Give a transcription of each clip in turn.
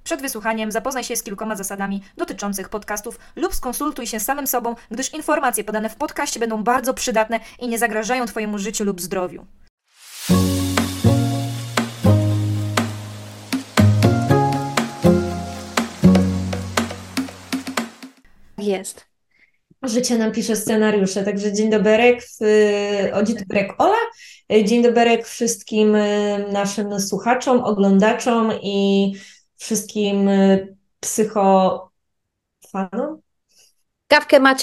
Przed wysłuchaniem zapoznaj się z kilkoma zasadami dotyczących podcastów lub skonsultuj się z samym sobą, gdyż informacje podane w podcaście będą bardzo przydatne i nie zagrażają Twojemu życiu lub zdrowiu. Jest. Życie nam pisze scenariusze, także dzień doberek, dzień doberek Ola, dzień doberek wszystkim naszym słuchaczom, oglądaczom i wszystkim psychofanom. Kawkę macie?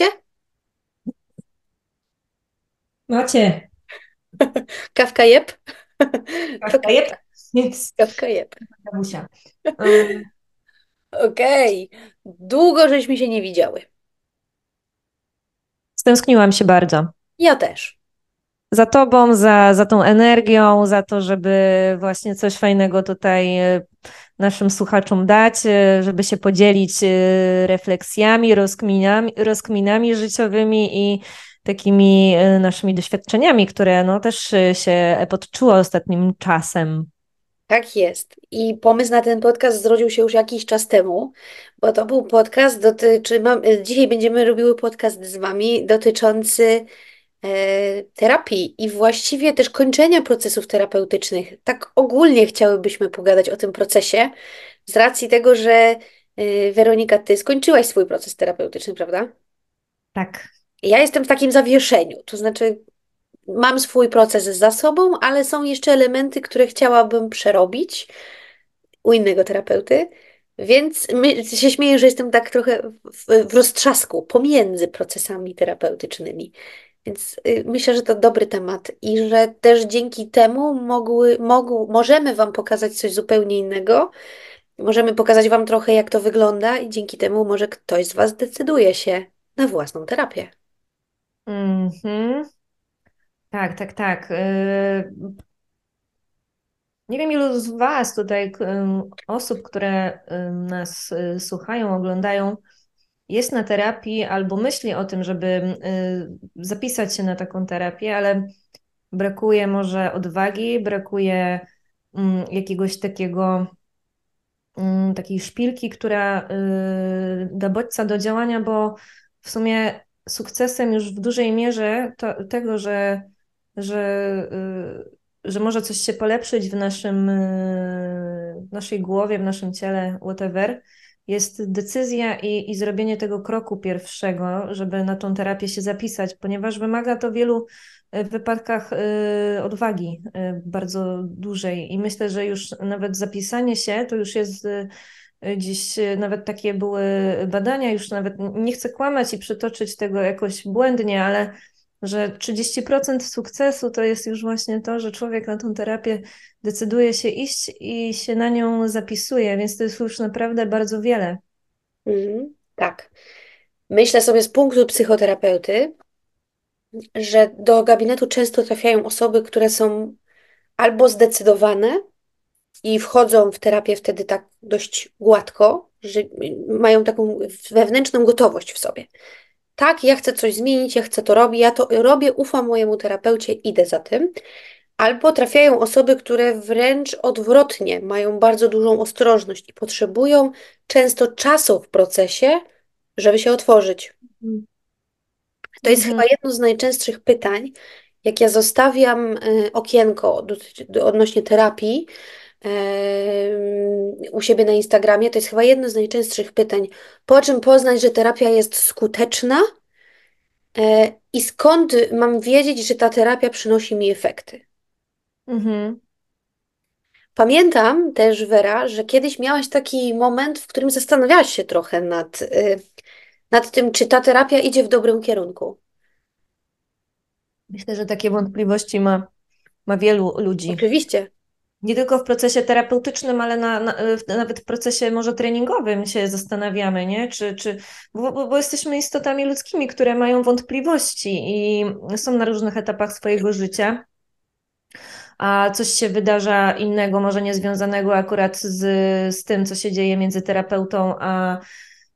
Macie? Kawka jeb? Kawka jeb? Więc Kawka jeb. kawusia. Okej. Długo żeśmy się nie widziały. Stęskniłam się bardzo. Ja też. Za tobą, za tą energią, za to, żeby właśnie coś fajnego tutaj naszym słuchaczom dać, żeby się podzielić refleksjami, rozkminami życiowymi i takimi naszymi doświadczeniami, które no, też się podczuły ostatnim czasem. Tak jest. I pomysł na ten podcast zrodził się już jakiś czas temu, bo to był podcast dzisiaj będziemy robiły podcast z Wami dotyczący terapii i właściwie też kończenia procesów terapeutycznych. Tak ogólnie chciałybyśmy pogadać o tym procesie, z racji tego, że Weronika, Ty skończyłaś swój proces terapeutyczny, prawda? Tak. Ja jestem w takim zawieszeniu, to znaczy mam swój proces za sobą, ale są jeszcze elementy, które chciałabym przerobić u innego terapeuty, więc się śmieję, że jestem tak trochę w roztrzasku pomiędzy procesami terapeutycznymi. Więc myślę, że to dobry temat i że też dzięki temu możemy Wam pokazać coś zupełnie innego. Możemy pokazać Wam trochę, jak to wygląda, i dzięki temu może ktoś z Was zdecyduje się na własną terapię. Mhm. Tak, tak, tak. Nie wiem, ilu z Was tutaj, osób, które nas słuchają, oglądają, jest na terapii albo myśli o tym, żeby zapisać się na taką terapię, ale brakuje może odwagi, brakuje jakiegoś takiej szpilki, która da bodźca do działania, bo w sumie sukcesem już w dużej mierze tego, że, że może coś się polepszyć w naszej głowie, w naszym ciele, whatever, jest decyzja i zrobienie tego kroku pierwszego, żeby na tą terapię się zapisać, ponieważ wymaga to w wielu wypadkach odwagi bardzo dużej i myślę, że już nawet zapisanie się to już jest dziś nawet takie były badania, już nawet nie chcę kłamać i przytoczyć tego jakoś błędnie, ale że 30% sukcesu to jest już właśnie to, że człowiek na tą terapię decyduje się iść i się na nią zapisuje, więc to jest już naprawdę bardzo wiele. Tak. Myślę sobie z punktu psychoterapeuty, że do gabinetu często trafiają osoby, które są albo zdecydowane i wchodzą w terapię wtedy tak dość gładko, że mają taką wewnętrzną gotowość w sobie. Tak, ja chcę coś zmienić, ja chcę to robić, ja to robię, ufam mojemu terapeucie, idę za tym. Albo trafiają osoby, które wręcz odwrotnie mają bardzo dużą ostrożność i potrzebują często czasu w procesie, żeby się otworzyć. To jest chyba Mhm. jedno z najczęstszych pytań, jak ja zostawiam okienko odnośnie terapii u siebie na Instagramie. To jest chyba jedno z najczęstszych pytań. Po czym poznać, że terapia jest skuteczna i skąd mam wiedzieć, że ta terapia przynosi mi efekty? Mhm. Pamiętam też, Wera, że kiedyś miałaś taki moment, w którym zastanawiałaś się trochę nad tym, czy ta terapia idzie w dobrym kierunku. Myślę, że takie wątpliwości ma wielu ludzi. Oczywiście. Nie tylko w procesie terapeutycznym, ale nawet w procesie może treningowym się zastanawiamy, nie? Bo jesteśmy istotami ludzkimi, które mają wątpliwości i są na różnych etapach swojego życia, a coś się wydarza innego, może niezwiązanego akurat z tym, co się dzieje między terapeutą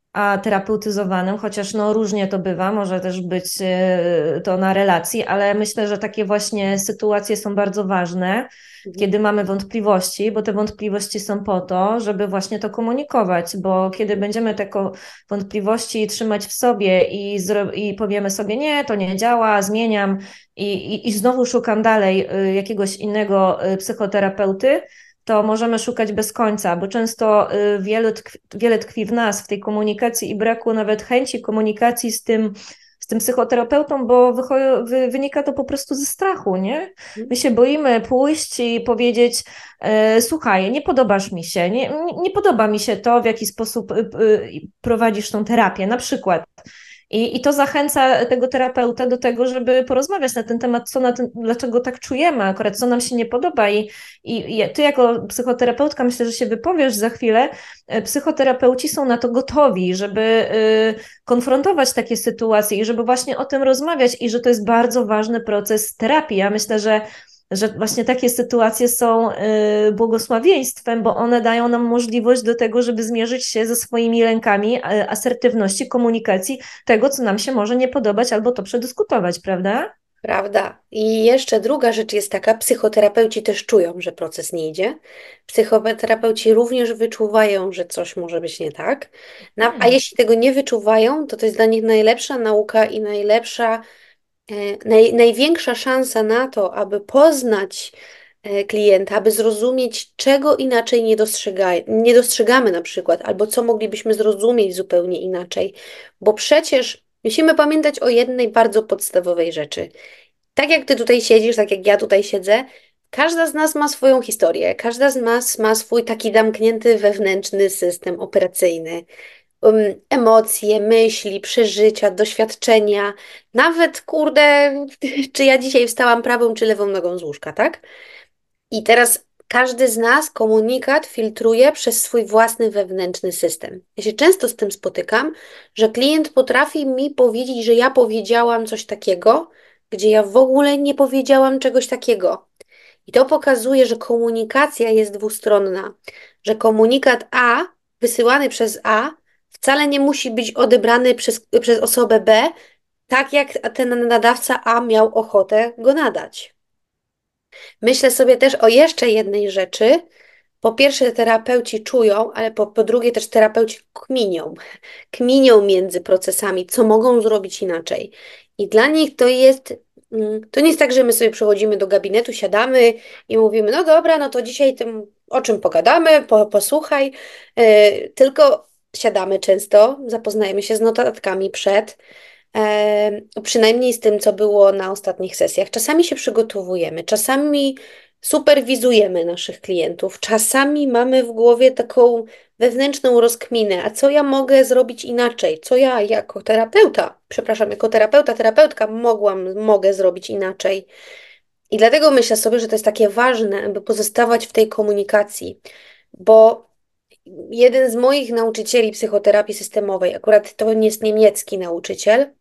a terapeutyzowanym, chociaż no różnie to bywa, może też być to na relacji, ale myślę, że takie właśnie sytuacje są bardzo ważne, kiedy mamy wątpliwości, bo te wątpliwości są po to, żeby właśnie to komunikować, bo kiedy będziemy te wątpliwości trzymać w sobie i powiemy sobie, nie, to nie działa, zmieniam i znowu szukam dalej jakiegoś innego psychoterapeuty, to możemy szukać bez końca, bo często wiele tkwi w nas, w tej komunikacji i braku nawet chęci komunikacji z tym psychoterapeutą, bo wynika to po prostu ze strachu, nie? My się boimy pójść i powiedzieć, słuchaj, nie podobasz mi się, nie podoba mi się to, w jaki sposób prowadzisz tą terapię, na przykład. I to zachęca tego terapeuta do tego, żeby porozmawiać na ten temat, dlaczego tak czujemy, akurat co nam się nie podoba. I ty jako psychoterapeutka myślę, że się wypowiesz za chwilę. Psychoterapeuci są na to gotowi, żeby konfrontować takie sytuacje i żeby właśnie o tym rozmawiać i że to jest bardzo ważny proces terapii. Ja myślę, że właśnie takie sytuacje są błogosławieństwem, bo one dają nam możliwość do tego, żeby zmierzyć się ze swoimi lękami, asertywności, komunikacji, tego, co nam się może nie podobać, albo to przedyskutować, prawda? Prawda. I jeszcze druga rzecz jest taka, psychoterapeuci też czują, że proces nie idzie. Psychoterapeuci również wyczuwają, że coś może być nie tak. A jeśli tego nie wyczuwają, to jest dla nich najlepsza nauka i największa szansa na to, aby poznać klienta, aby zrozumieć, czego inaczej nie dostrzegamy na przykład, albo co moglibyśmy zrozumieć zupełnie inaczej. Bo przecież musimy pamiętać o jednej bardzo podstawowej rzeczy. Tak jak ty tutaj siedzisz, tak jak ja tutaj siedzę, każda z nas ma swoją historię, każda z nas ma swój taki zamknięty wewnętrzny system operacyjny. Emocje, myśli, przeżycia, doświadczenia, nawet kurde, czy ja dzisiaj wstałam prawą czy lewą nogą z łóżka, tak? I teraz każdy z nas komunikat filtruje przez swój własny wewnętrzny system. Ja się często z tym spotykam, że klient potrafi mi powiedzieć, że ja powiedziałam coś takiego, gdzie ja w ogóle nie powiedziałam czegoś takiego. I to pokazuje, że komunikacja jest dwustronna, że komunikat A wysyłany przez A wcale nie musi być odebrany przez osobę B, tak jak ten nadawca A miał ochotę go nadać. Myślę sobie też o jeszcze jednej rzeczy. Po pierwsze, terapeuci czują, ale po drugie też terapeuci kminią. Kminią między procesami, co mogą zrobić inaczej. I dla nich to nie jest tak, że my sobie przychodzimy do gabinetu, siadamy i mówimy, no dobra, no to dzisiaj tym, o czym pogadamy, posłuchaj. Tylko siadamy często, zapoznajemy się z notatkami przed, przynajmniej z tym, co było na ostatnich sesjach. Czasami się przygotowujemy, czasami superwizujemy naszych klientów, czasami mamy w głowie taką wewnętrzną rozkminę, a co ja mogę zrobić inaczej? Co ja jako terapeutka mogę zrobić inaczej? I dlatego myślę sobie, że to jest takie ważne, aby pozostawać w tej komunikacji, bo jeden z moich nauczycieli psychoterapii systemowej, akurat to nie jest niemiecki nauczyciel,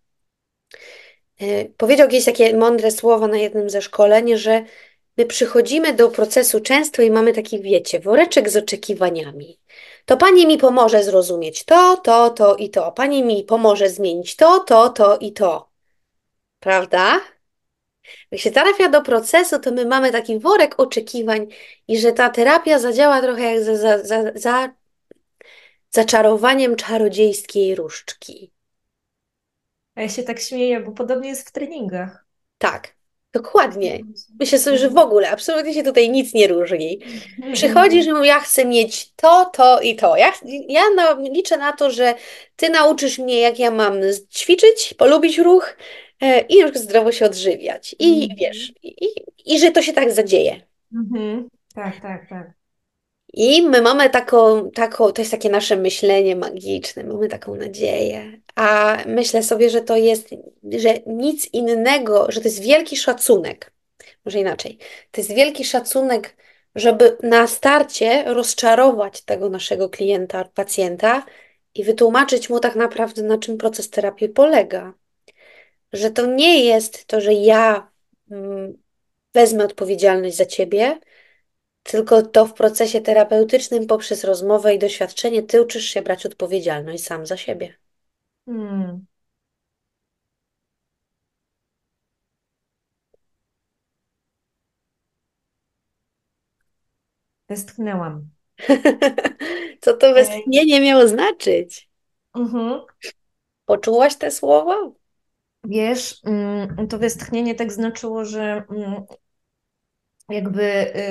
powiedział kiedyś takie mądre słowa na jednym ze szkoleń, że my przychodzimy do procesu często i mamy taki, wiecie, woreczek z oczekiwaniami. To pani mi pomoże zrozumieć to i to. Pani mi pomoże zmienić to i to. Prawda? Jak się trafia do procesu, to my mamy taki worek oczekiwań i że ta terapia zadziała trochę jak za zaczarowaniem czarodziejskiej różdżki. A ja się tak śmieję, bo podobnie jest w treningach. Tak, dokładnie. Myślę sobie, że w ogóle absolutnie się tutaj nic nie różni. Przychodzisz i mówisz, ja chcę mieć to i to. Liczę na to, że ty nauczysz mnie, jak ja mam ćwiczyć, polubić ruch i już zdrowo się odżywiać. I wiesz, i że to się tak zadzieje. Tak, tak, tak. I my mamy to jest takie nasze myślenie magiczne, mamy taką nadzieję. A myślę sobie, że to jest, że nic innego, że to jest wielki szacunek. Może inaczej. To jest wielki szacunek, żeby na starcie rozczarować tego naszego klienta, pacjenta i wytłumaczyć mu tak naprawdę, na czym proces terapii polega. Że to nie jest to, że ja wezmę odpowiedzialność za ciebie, tylko to w procesie terapeutycznym poprzez rozmowę i doświadczenie ty uczysz się brać odpowiedzialność sam za siebie. Hmm. Westchnęłam. Co to Ej. westchnienie miało znaczyć? Mhm. Poczułaś te słowa? Wiesz, to westchnienie tak znaczyło, że jakby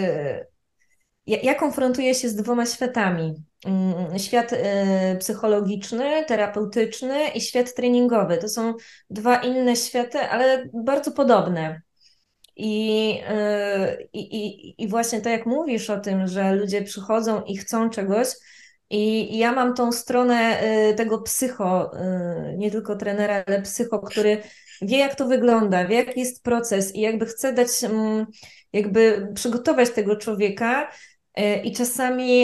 ja konfrontuję się z dwoma światami. Świat psychologiczny, terapeutyczny i świat treningowy. To są dwa inne światy, ale bardzo podobne. I właśnie tak jak mówisz o tym, że ludzie przychodzą i chcą czegoś, i ja mam tą stronę tego psycho, nie tylko trenera, ale psycho, który wie, jak to wygląda, wie, jaki jest proces i jakby chce dać, jakby przygotować tego człowieka i czasami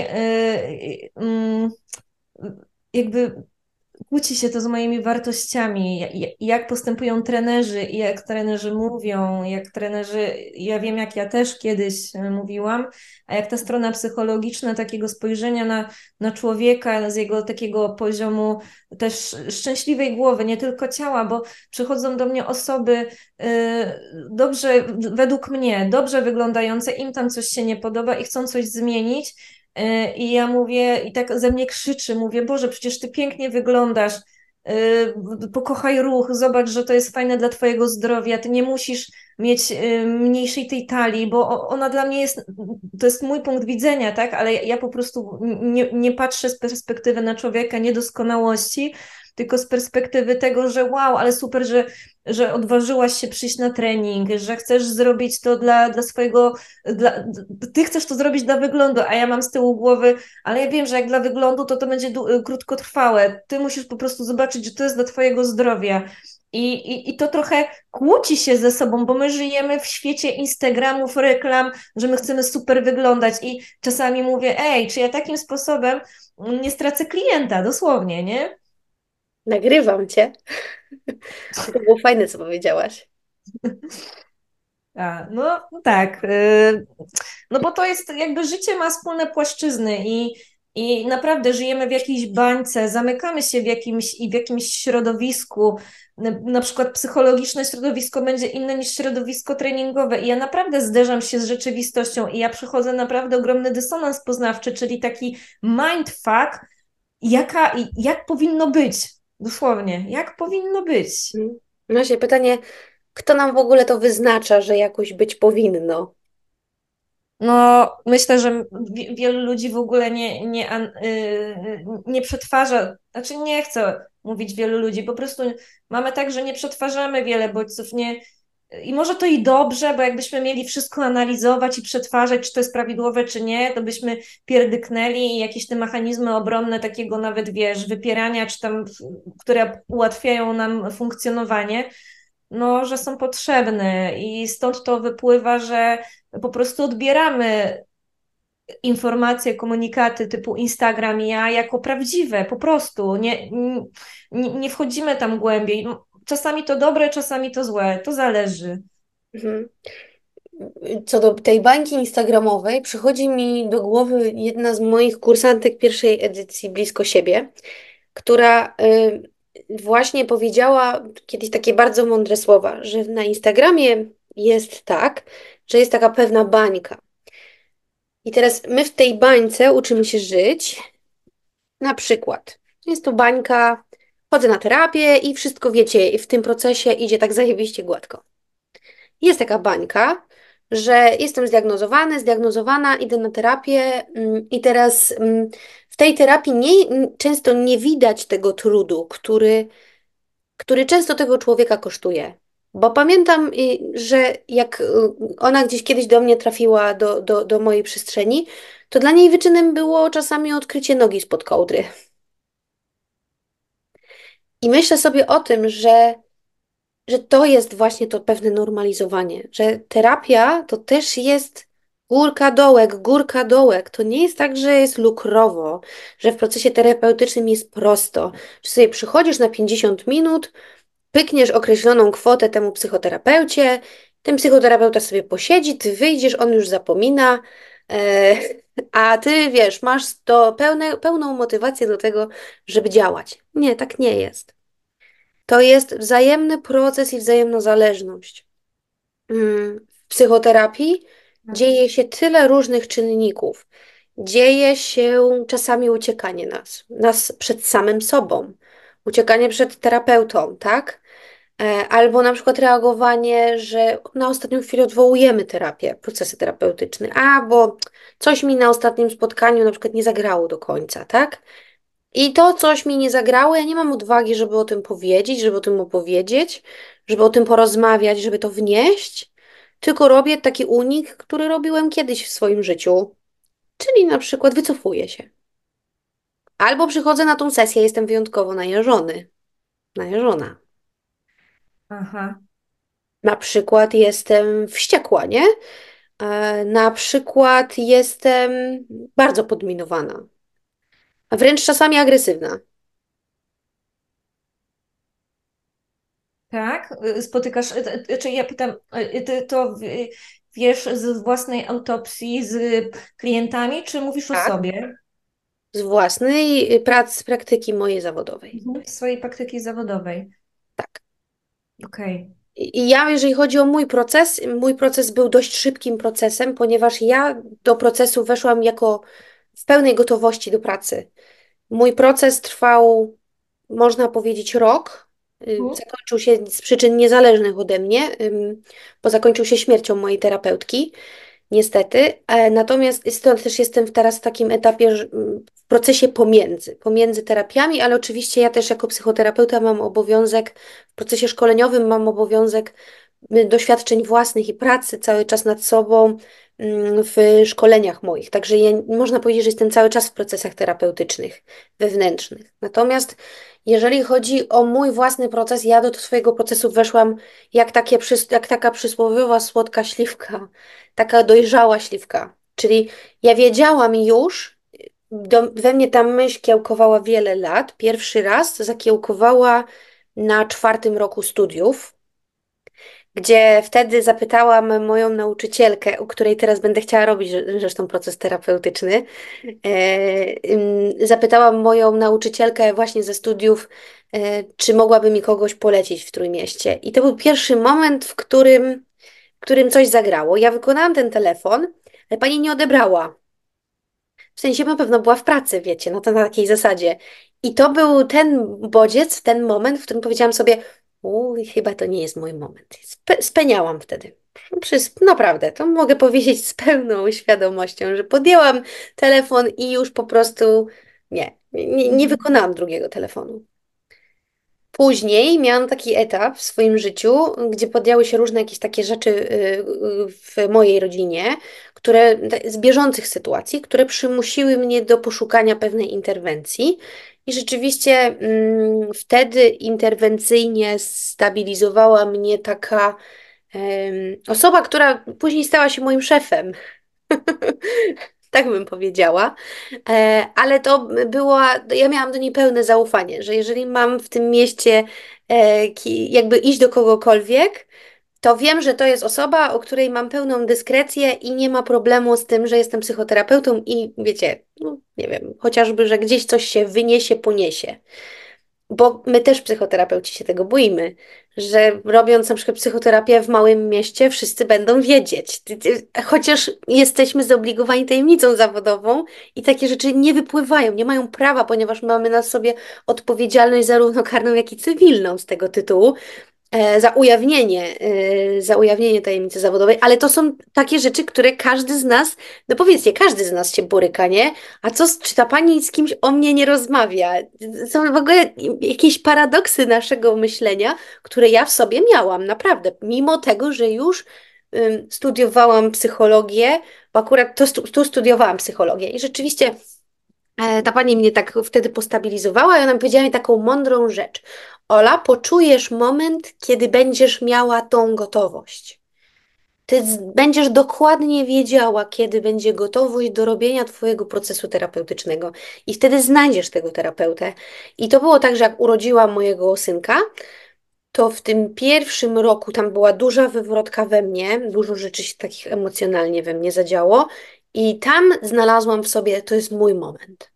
jakby kłóci się to z moimi wartościami, jak postępują trenerzy i jak trenerzy mówią, jak trenerzy, ja wiem, jak ja też kiedyś mówiłam, a jak ta strona psychologiczna takiego spojrzenia na człowieka, z jego takiego poziomu też szczęśliwej głowy, nie tylko ciała, bo przychodzą do mnie osoby dobrze, według mnie, dobrze wyglądające, im tam coś się nie podoba i chcą coś zmienić, i ja mówię, i tak ze mnie krzyczy, mówię, Boże, przecież ty pięknie wyglądasz, pokochaj ruch, zobacz, że to jest fajne dla twojego zdrowia, ty nie musisz mieć mniejszej tej talii, bo ona dla mnie jest, to jest mój punkt widzenia, tak, ale ja po prostu nie patrzę z perspektywy na człowieka niedoskonałości, tylko z perspektywy tego, że wow, ale super, że odważyłaś się przyjść na trening, że chcesz zrobić to dla swojego, ty chcesz to zrobić dla wyglądu, a ja mam z tyłu głowy, ale ja wiem, że jak dla wyglądu, to będzie krótkotrwałe. Ty musisz po prostu zobaczyć, że to jest dla twojego zdrowia. I to trochę kłóci się ze sobą, bo my żyjemy w świecie Instagramów, reklam, że my chcemy super wyglądać i czasami mówię, ej, czy ja takim sposobem nie stracę klienta, dosłownie, nie? Nagrywam cię. To było fajne, co powiedziałaś. No tak. No bo to jest jakby życie ma wspólne płaszczyzny i naprawdę żyjemy w jakiejś bańce, zamykamy się w jakimś środowisku. Na przykład psychologiczne środowisko będzie inne niż środowisko treningowe i ja naprawdę zderzam się z rzeczywistością i ja przechodzę naprawdę ogromny dysonans poznawczy, czyli taki mindfuck, jak powinno być, dosłownie, jak powinno być. Mhm. No właśnie pytanie, kto nam w ogóle to wyznacza, że jakoś być powinno? No, myślę, że wielu ludzi w ogóle nie przetwarza, znaczy nie chcę mówić wielu ludzi, po prostu mamy tak, że nie przetwarzamy wiele bodźców, nie, i może to i dobrze, bo jakbyśmy mieli wszystko analizować i przetwarzać, czy to jest prawidłowe, czy nie, to byśmy pierdyknęli i jakieś te mechanizmy obronne takiego nawet, wiesz, wypierania, czy tam, które ułatwiają nam funkcjonowanie, no, że są potrzebne i stąd to wypływa, że po prostu odbieramy informacje, komunikaty typu Instagram i ja jako prawdziwe, po prostu nie wchodzimy tam głębiej. Czasami to dobre, czasami to złe, to zależy. Mhm. Co do tej bańki instagramowej, przychodzi mi do głowy jedna z moich kursantek pierwszej edycji Blisko siebie, która właśnie powiedziała kiedyś takie bardzo mądre słowa, że na Instagramie jest tak, że jest taka pewna bańka. I teraz my w tej bańce uczymy się żyć. Na przykład, jest to bańka, chodzę na terapię i wszystko wiecie, w tym procesie idzie tak zajebiście gładko. Jest taka bańka, że jestem zdiagnozowana, idę na terapię i teraz w tej terapii często nie widać tego trudu, który często tego człowieka kosztuje. Bo pamiętam, że jak ona gdzieś kiedyś do mnie trafiła do mojej przestrzeni, to dla niej wyczynem było czasami odkrycie nogi spod kołdry. I myślę sobie o tym, że to jest właśnie to pewne normalizowanie, że terapia to też jest górka, dołek. To nie jest tak, że jest lukrowo, że w procesie terapeutycznym jest prosto, że sobie przychodzisz na 50 minut, pykniesz określoną kwotę temu psychoterapeucie, ten psychoterapeuta sobie posiedzi, ty wyjdziesz, on już zapomina, E, a ty wiesz, masz pełną motywację do tego, żeby działać. Nie, tak nie jest. To jest wzajemny proces i wzajemna zależność. W psychoterapii dzieje się tyle różnych czynników. Dzieje się czasami uciekanie nas przed samym sobą, uciekanie przed terapeutą, tak? Albo na przykład reagowanie, że na ostatnią chwilę odwołujemy terapię, procesy terapeutyczne, bo coś mi na ostatnim spotkaniu na przykład nie zagrało do końca, tak? I to coś mi nie zagrało, ja nie mam odwagi, żeby o tym powiedzieć, żeby o tym opowiedzieć, żeby o tym porozmawiać, żeby to wnieść, tylko robię taki unik, który robiłem kiedyś w swoim życiu, czyli na przykład wycofuję się. Albo przychodzę na tą sesję, jestem wyjątkowo najeżony, najeżona. Aha. Na przykład jestem wściekła, nie? Na przykład jestem bardzo podminowana, a wręcz czasami agresywna. Tak? Spotykasz, czy ja pytam, ty to wiesz z własnej autopsji z klientami, czy mówisz o Tak. sobie? Z własnej praktyki mojej zawodowej. Mhm. Z swojej praktyki zawodowej. Tak. Okej. I ja, jeżeli chodzi o mój proces był dość szybkim procesem, ponieważ ja do procesu weszłam jako w pełnej gotowości do pracy. Mój proces trwał, można powiedzieć, rok. Mhm. Zakończył się z przyczyn niezależnych ode mnie, bo zakończył się śmiercią mojej terapeutki, niestety. Natomiast stąd też jestem teraz w takim etapie, w procesie pomiędzy terapiami, ale oczywiście ja też jako psychoterapeuta mam obowiązek, w procesie szkoleniowym mam obowiązek doświadczeń własnych i pracy cały czas nad sobą w szkoleniach moich. Także można powiedzieć, że jestem cały czas w procesach terapeutycznych, wewnętrznych. Natomiast jeżeli chodzi o mój własny proces, ja do swojego procesu weszłam jak taka przysłowiowa słodka śliwka, taka dojrzała śliwka. Czyli ja wiedziałam już, we mnie ta myśl kiełkowała wiele lat. Pierwszy raz zakiełkowała na 4. roku studiów, gdzie wtedy zapytałam moją nauczycielkę, u której teraz będę chciała robić zresztą proces terapeutyczny. Zapytałam moją nauczycielkę właśnie ze studiów, czy mogłaby mi kogoś polecić w Trójmieście. I to był pierwszy moment, w którym coś zagrało. Ja wykonałam ten telefon, ale pani nie odebrała. W sensie na pewno była w pracy, wiecie, no to na takiej zasadzie. I to był ten bodziec, ten moment, w którym powiedziałam sobie, chyba to nie jest mój moment. Speniałam wtedy. Naprawdę, to mogę powiedzieć z pełną świadomością, że podjęłam telefon i już po prostu nie Mhm. wykonałam drugiego telefonu. Później miałam taki etap w swoim życiu, gdzie podjęły się różne jakieś takie rzeczy w mojej rodzinie, z bieżących sytuacji, które przymusiły mnie do poszukania pewnej interwencji. I rzeczywiście wtedy interwencyjnie stabilizowała mnie taka osoba, która później stała się moim szefem. Tak bym powiedziała. Ale ja miałam do niej pełne zaufanie, że jeżeli mam w tym mieście jakby iść do kogokolwiek, to wiem, że to jest osoba, o której mam pełną dyskrecję i nie ma problemu z tym, że jestem psychoterapeutą i wiecie, no nie wiem, chociażby, że gdzieś coś się wyniesie, poniesie. Bo my też psychoterapeuci się tego boimy, że robiąc na przykład psychoterapię w małym mieście, wszyscy będą wiedzieć. Chociaż jesteśmy zobligowani tajemnicą zawodową i takie rzeczy nie wypływają, nie mają prawa, ponieważ mamy na sobie odpowiedzialność zarówno karną, jak i cywilną z tego tytułu za ujawnienie tajemnicy zawodowej, ale to są takie rzeczy, które każdy z nas, no powiedzcie, każdy z nas się boryka, nie? Czy ta pani z kimś o mnie nie rozmawia? Są w ogóle jakieś paradoksy naszego myślenia, które ja w sobie miałam, naprawdę, mimo tego, że już studiowałam psychologię, bo akurat tu studiowałam psychologię i rzeczywiście ta pani mnie tak wtedy postabilizowała i ona mi powiedziała mi taką mądrą rzecz. Ola, poczujesz moment, kiedy będziesz miała tą gotowość. Będziesz dokładnie wiedziała, kiedy będzie gotowość do robienia Twojego procesu terapeutycznego i wtedy znajdziesz tego terapeutę. I to było tak, że jak urodziłam mojego synka, to w tym 1. roku tam była duża wywrotka we mnie, dużo rzeczy się takich emocjonalnie we mnie zadziało I tam znalazłam w sobie, to jest mój moment.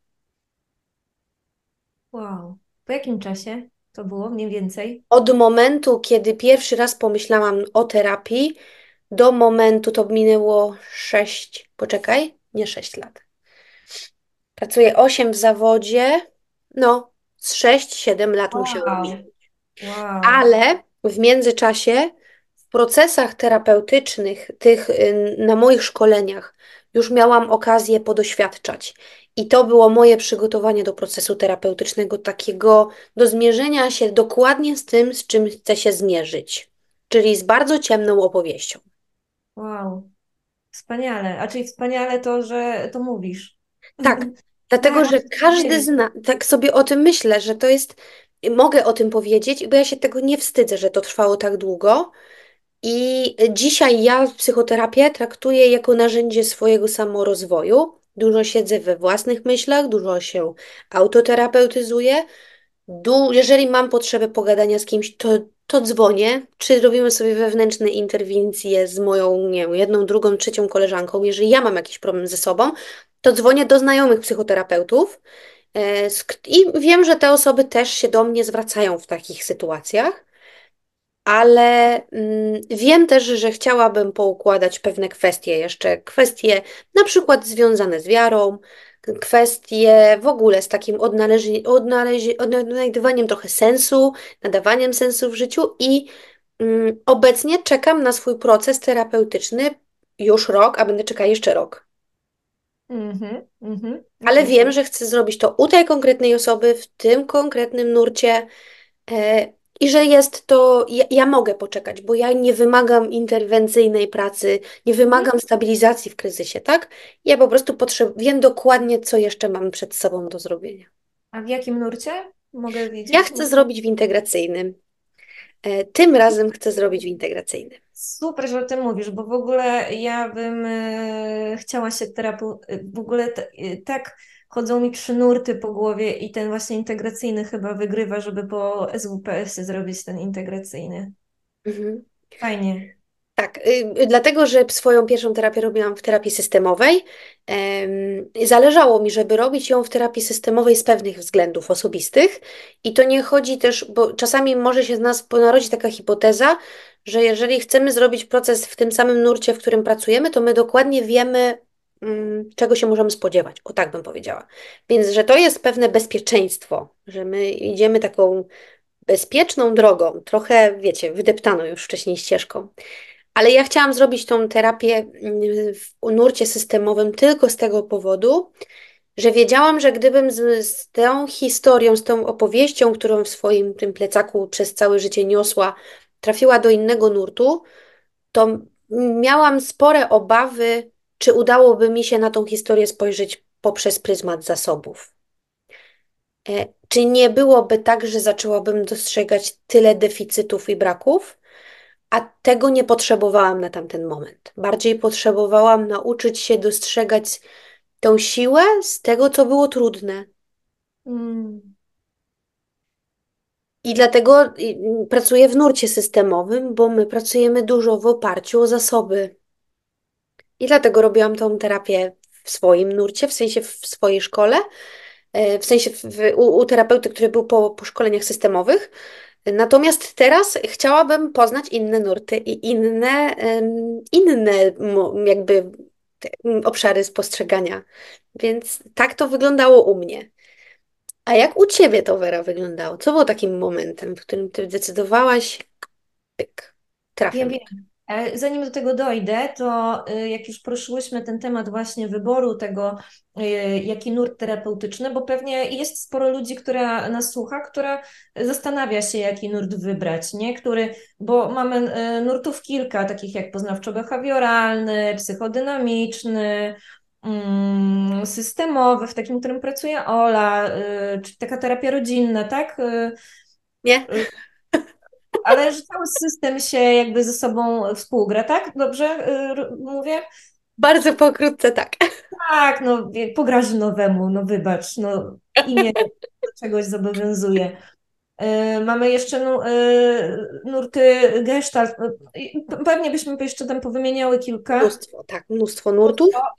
Wow. Po jakim czasie to było mniej więcej? Od momentu, kiedy pierwszy raz pomyślałam o terapii, do momentu to minęło 6, poczekaj, nie 6 lat. Pracuję 8 w zawodzie, no z 6-7 lat musiało Wow. minąć. Wow. Ale w międzyczasie w procesach terapeutycznych, tych na moich szkoleniach, już miałam okazję podoświadczać. I to było moje przygotowanie do procesu terapeutycznego, takiego do zmierzenia się dokładnie z tym, z czym chcę się zmierzyć, czyli z bardzo ciemną opowieścią. Wow. Wspaniale. A czyli wspaniale to, że to mówisz. Tak, dlatego Tak, że każdy wiedzieć. zna, tak sobie o tym myślę, że to jest, mogę o tym powiedzieć, bo ja się tego nie wstydzę, że to trwało tak długo. I dzisiaj ja psychoterapię traktuję jako narzędzie swojego samorozwoju. Dużo siedzę we własnych myślach, dużo się autoterapeutyzuję. Jeżeli mam potrzebę pogadania z kimś, to dzwonię, czy robimy sobie wewnętrzne interwencje z moją, nie wiem, jedną, drugą, trzecią koleżanką. Jeżeli ja mam jakiś problem ze sobą, to dzwonię do znajomych psychoterapeutów. I wiem, że te osoby też się do mnie zwracają w takich sytuacjach. Ale wiem też, że chciałabym poukładać pewne kwestie jeszcze, kwestie na przykład związane z wiarą, kwestie w ogóle z takim odnajdywaniem trochę sensu, nadawaniem sensu w życiu i obecnie czekam na swój proces terapeutyczny już rok, a będę czekać jeszcze rok. Ale Okej. wiem, że chcę zrobić to u tej konkretnej osoby, w tym konkretnym nurcie. E, I że jest to, ja mogę poczekać, bo ja nie wymagam interwencyjnej pracy, nie Mhm. wymagam stabilizacji w kryzysie, tak? Ja po prostu wiem dokładnie, co jeszcze mam przed sobą do zrobienia. A w jakim nurcie? Mogę Ja wiedzieć? chcę zrobić w integracyjnym. Tym razem chcę zrobić w integracyjnym. Super, że o tym mówisz, bo w ogóle ja bym chciała się w ogóle tak chodzą mi trzy nurty po głowie i ten właśnie integracyjny chyba wygrywa, żeby po SWPS-ie zrobić ten integracyjny. Mhm. Fajnie. Tak, dlatego, że swoją pierwszą terapię robiłam w terapii systemowej. Zależało mi, żeby robić ją w terapii systemowej z pewnych względów osobistych. I to nie chodzi też, bo czasami może się z nas narodzić taka hipoteza, że jeżeli chcemy zrobić proces w tym samym nurcie, w którym pracujemy, to my dokładnie wiemy, czego się możemy spodziewać. O tak bym powiedziała. Więc, że to jest pewne bezpieczeństwo, że my idziemy taką bezpieczną drogą, trochę, wiecie, wydeptaną już wcześniej ścieżką. Ale ja chciałam zrobić tą terapię w nurcie systemowym tylko z tego powodu, że wiedziałam, że gdybym z tą historią, z tą opowieścią, którą w swoim tym plecaku przez całe życie niosła, trafiła do innego nurtu, to miałam spore obawy, czy udałoby mi się na tą historię spojrzeć poprzez pryzmat zasobów. Czy nie byłoby tak, że zaczęłabym dostrzegać tyle deficytów i braków? A tego nie potrzebowałam na tamten moment. Bardziej potrzebowałam nauczyć się dostrzegać tą siłę z tego, co było trudne. Mm. I dlatego pracuję w nurcie systemowym, bo my pracujemy dużo w oparciu o zasoby. I dlatego robiłam tą terapię w swoim nurcie, w sensie w swojej szkole, w sensie u terapeuty, który był po szkoleniach systemowych. Natomiast teraz chciałabym poznać inne nurty i inne jakby obszary spostrzegania. Więc tak to wyglądało u mnie. A jak u ciebie to, Wera, wyglądało? Co było takim momentem, w którym ty zdecydowałaś, pyk, Wiem, trafiam? wiem. Zanim do tego dojdę, to jak już poruszyłyśmy ten temat właśnie wyboru tego, jaki nurt terapeutyczny, bo pewnie jest sporo ludzi, która nas słucha, która zastanawia się, jaki nurt wybrać, nie? Bo mamy nurtów kilka, takich jak poznawczo-behawioralny, psychodynamiczny, systemowy, w takim, w którym pracuje Ola, czy taka terapia rodzinna, tak? Nie? Ale że cały system się jakby ze sobą współgra, tak? Dobrze mówię? Bardzo pokrótce tak. Tak, no po Grażynowemu, no wybacz, no imię do czegoś zobowiązuje. Mamy jeszcze nurty gestalt. Pewnie byśmy jeszcze tam powymieniały kilka. Mnóstwo, tak, mnóstwo nurtów.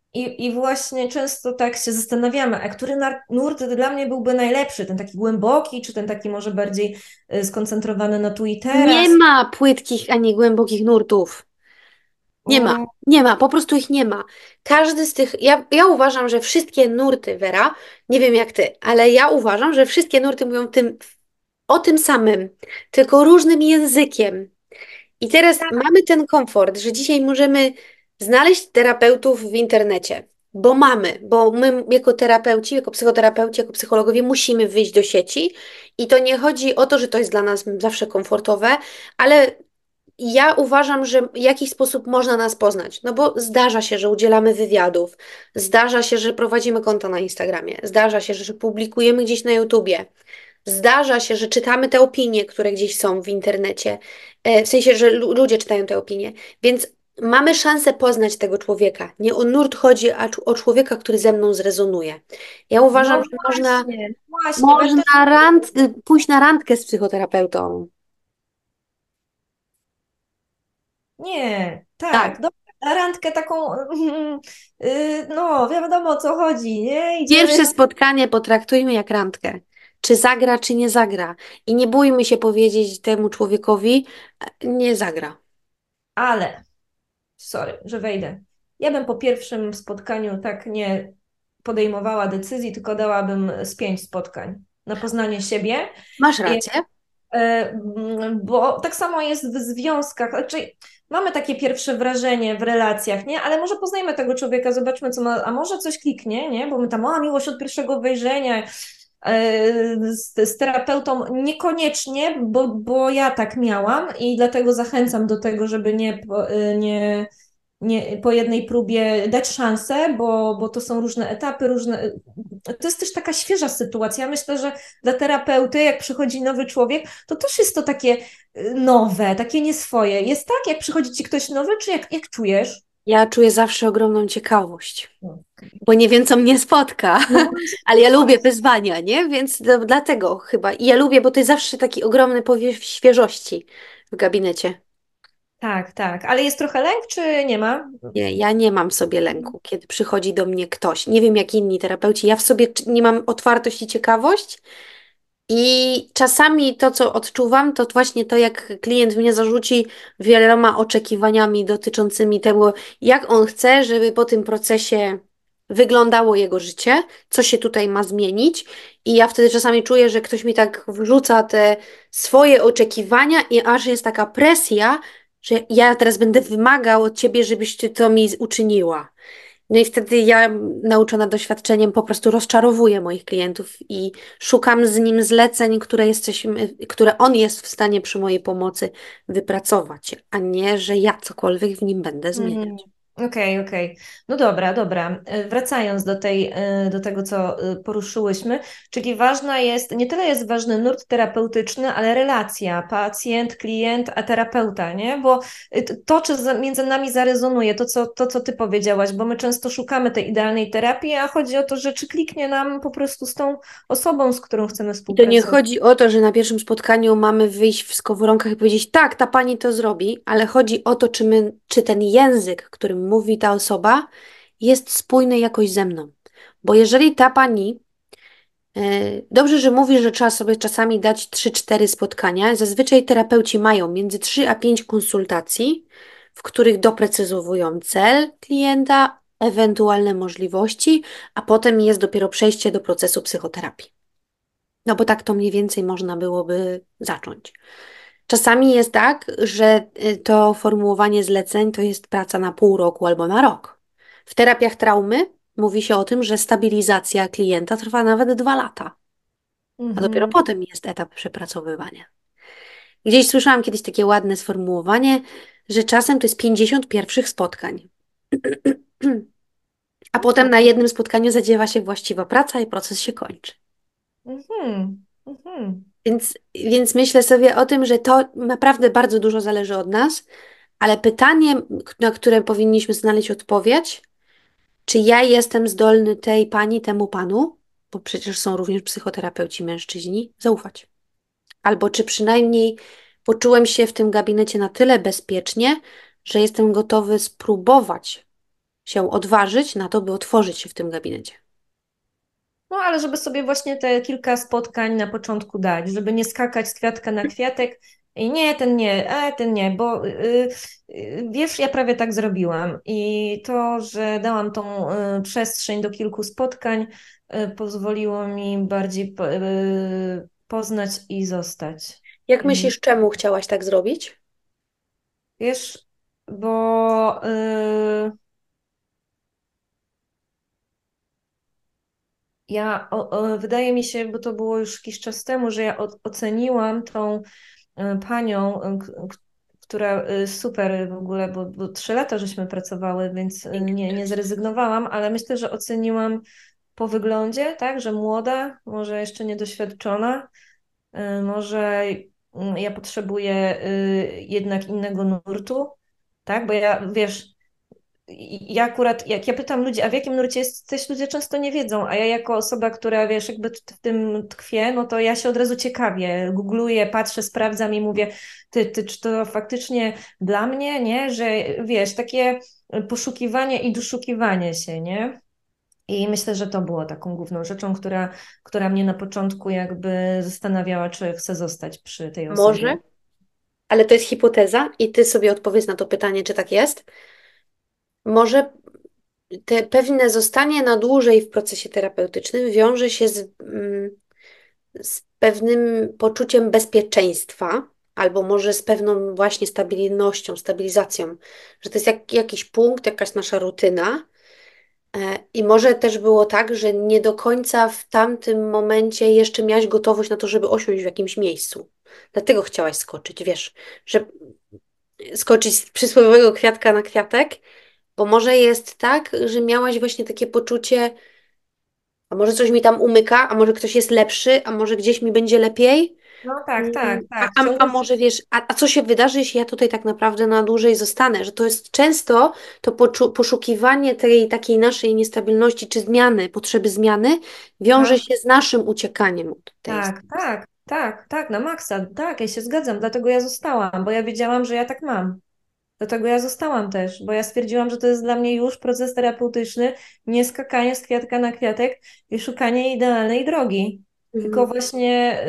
I właśnie często tak się zastanawiamy, a który nurt dla mnie byłby najlepszy? Ten taki głęboki, czy ten taki może bardziej skoncentrowany na tu i Nie teraz? ma płytkich ani głębokich nurtów. Nie ma, Mm, nie ma, po prostu ich nie ma. Każdy z tych, ja uważam, że wszystkie nurty, Wera, nie wiem jak ty, ale ja uważam, że wszystkie nurty mówią o tym samym, tylko różnym językiem. I teraz mamy ten komfort, że dzisiaj możemy znaleźć terapeutów w internecie, bo my jako terapeuci, jako psychoterapeuci, jako psychologowie musimy wyjść do sieci i to nie chodzi o to, że to jest dla nas zawsze komfortowe, ale ja uważam, że w jakiś sposób można nas poznać, no bo zdarza się, że udzielamy wywiadów, zdarza się, że prowadzimy konto na Instagramie, zdarza się, że publikujemy gdzieś na YouTubie, zdarza się, że czytamy te opinie, które gdzieś są w internecie, w sensie, że ludzie czytają te opinie, więc mamy szansę poznać tego człowieka. Nie o nurt chodzi, a o człowieka, który ze mną zrezonuje. Ja uważam, no że można, właśnie, bo ja też... można pójść na randkę z psychoterapeutą. Nie, Tak. tak, dobra, na randkę taką, no wiadomo o co chodzi, nie? Idziemy, Pierwsze spotkanie potraktujmy jak randkę. Czy zagra, czy nie zagra. I nie bójmy się powiedzieć temu człowiekowi, nie zagra. ale, sorry, że wejdę. Ja bym po pierwszym spotkaniu tak nie podejmowała decyzji, tylko dałabym z 5 spotkań na poznanie siebie. Masz rację. Bo tak samo jest w związkach, znaczy mamy takie pierwsze wrażenie w relacjach, nie? Ale może poznajmy tego człowieka, zobaczmy co ma, a może coś kliknie, nie? Bo my tam, miłość od pierwszego wejrzenia, z terapeutą niekoniecznie, bo ja tak miałam i dlatego zachęcam do tego, żeby nie po jednej próbie dać szansę, bo to są różne etapy, różne. To jest też taka świeża sytuacja. Myślę, że dla terapeuty, jak przychodzi nowy człowiek, to też jest to takie nowe, takie nieswoje. Jest tak, jak przychodzi ci ktoś nowy, czy jak czujesz? Ja czuję zawsze ogromną ciekawość, No. bo nie wiem, co mnie spotka, No właśnie, ale ja lubię wyzwania, nie? Więc dlatego chyba. I ja lubię, bo to jest zawsze taki ogromny powiew świeżości w gabinecie. tak, tak. Ale jest trochę lęk, czy nie ma? Nie, ja nie mam w sobie lęku, kiedy przychodzi do mnie ktoś. Nie wiem, jak inni terapeuci. Ja w sobie nie mam otwartość i ciekawość. I czasami to, co odczuwam, to właśnie to, jak klient mnie zarzuci wieloma oczekiwaniami dotyczącymi tego, jak on chce, żeby po tym procesie wyglądało jego życie, co się tutaj ma zmienić. I ja wtedy czasami czuję, że ktoś mi tak wrzuca te swoje oczekiwania i aż jest taka presja, że ja teraz będę wymagał od ciebie, żebyś ty to mi uczyniła. No i wtedy ja, nauczona doświadczeniem, po prostu rozczarowuję moich klientów i szukam z nim zleceń, które on jest w stanie przy mojej pomocy wypracować, a nie, że ja cokolwiek w nim będę Mhm. zmieniać. Okej. No dobra, dobra. Wracając do tego, co poruszyłyśmy, czyli nie tyle jest ważny nurt terapeutyczny, ale relacja pacjent, klient, a terapeuta, nie? Bo to, czy między nami zarezonuje, to, co ty powiedziałaś, bo my często szukamy tej idealnej terapii, a chodzi o to, że czy kliknie nam po prostu z tą osobą, z którą chcemy I to nie współpracować. chodzi o to, że na pierwszym spotkaniu mamy wyjść w skowronkach i powiedzieć, tak, ta pani to zrobi, ale chodzi o to, czy ten język, którym mówi ta osoba, jest spójny jakoś ze mną. Bo jeżeli ta pani dobrze, że mówisz, że trzeba sobie czasami dać 3-4 spotkania. Zazwyczaj terapeuci mają między 3 a 5 konsultacji, w których doprecyzowują cel klienta, ewentualne możliwości, a potem jest dopiero przejście do procesu psychoterapii. No bo tak to mniej więcej można byłoby zacząć. Czasami jest tak, że to formułowanie zleceń to jest praca na pół roku albo na rok. W terapiach traumy mówi się o tym, że stabilizacja klienta trwa nawet 2 lata, a dopiero Mhm. potem jest etap przepracowywania. Gdzieś słyszałam kiedyś takie ładne sformułowanie, że czasem to jest 50 pierwszych spotkań, a potem na jednym spotkaniu zadziewa się właściwa praca i proces się kończy. Mhm. Mhm. Więc myślę sobie o tym, że to naprawdę bardzo dużo zależy od nas, ale pytanie, na które powinniśmy znaleźć odpowiedź, czy ja jestem zdolny tej pani, temu panu, bo przecież są również psychoterapeuci mężczyźni, zaufać. Albo czy przynajmniej poczułem się w tym gabinecie na tyle bezpiecznie, że jestem gotowy spróbować się odważyć na to, by otworzyć się w tym gabinecie. No, ale żeby sobie właśnie te kilka spotkań na początku dać, żeby nie skakać z kwiatka na kwiatek i nie, ten nie, bo wiesz, ja prawie tak zrobiłam i to, że dałam tą przestrzeń do kilku spotkań, pozwoliło mi bardziej poznać i zostać. Jak I myślisz, czemu chciałaś tak zrobić? wiesz, bo wydaje mi się, bo to było już jakiś czas temu, że ja oceniłam tą panią, która super w ogóle, bo 3 lata żeśmy pracowały, więc nie zrezygnowałam, ale myślę, że oceniłam po wyglądzie, tak, że młoda, może jeszcze niedoświadczona, może ja potrzebuję jednak innego nurtu, tak, bo ja, wiesz, ja akurat, jak ja pytam ludzi, a w jakim nurcie jesteś, ludzie często nie wiedzą, a ja jako osoba, która, wiesz, jakby w tym tkwie, no to ja się od razu ciekawię, googluję, patrzę, sprawdzam i mówię, czy to faktycznie dla mnie, nie, że wiesz, takie poszukiwanie i doszukiwanie się, nie? I myślę, że to było taką główną rzeczą, która mnie na początku jakby zastanawiała, czy chcę zostać przy tej Może, osobie. ale to jest hipoteza i ty sobie odpowiedz na to pytanie, czy tak jest. Może te pewne zostanie na dłużej w procesie terapeutycznym wiąże się z pewnym poczuciem bezpieczeństwa, albo może z pewną właśnie stabilnością, stabilizacją, że to jest jakiś punkt, jakaś nasza rutyna. I może też było tak, że nie do końca w tamtym momencie jeszcze miałaś gotowość na to, żeby osiąść w jakimś miejscu. Dlatego chciałaś skoczyć, wiesz, że skoczyć z przysłowiowego kwiatka na kwiatek, bo może jest tak, że miałaś właśnie takie poczucie, a może coś mi tam umyka, a może ktoś jest lepszy, a może gdzieś mi będzie lepiej. No tak, tak, A, tak. a, a może wiesz, a co się wydarzy, jeśli ja tutaj tak naprawdę na dłużej zostanę? Że to jest często to poszukiwanie tej takiej naszej niestabilności czy zmiany, potrzeby zmiany, wiąże No. się z naszym uciekaniem od tej. Tak, na maksa. Tak, ja się zgadzam, dlatego ja zostałam, bo ja wiedziałam, że ja tak mam. Dlatego ja zostałam też, bo ja stwierdziłam, że to jest dla mnie już proces terapeutyczny, nie skakanie z kwiatka na kwiatek i szukanie idealnej drogi. Tylko Mhm. właśnie,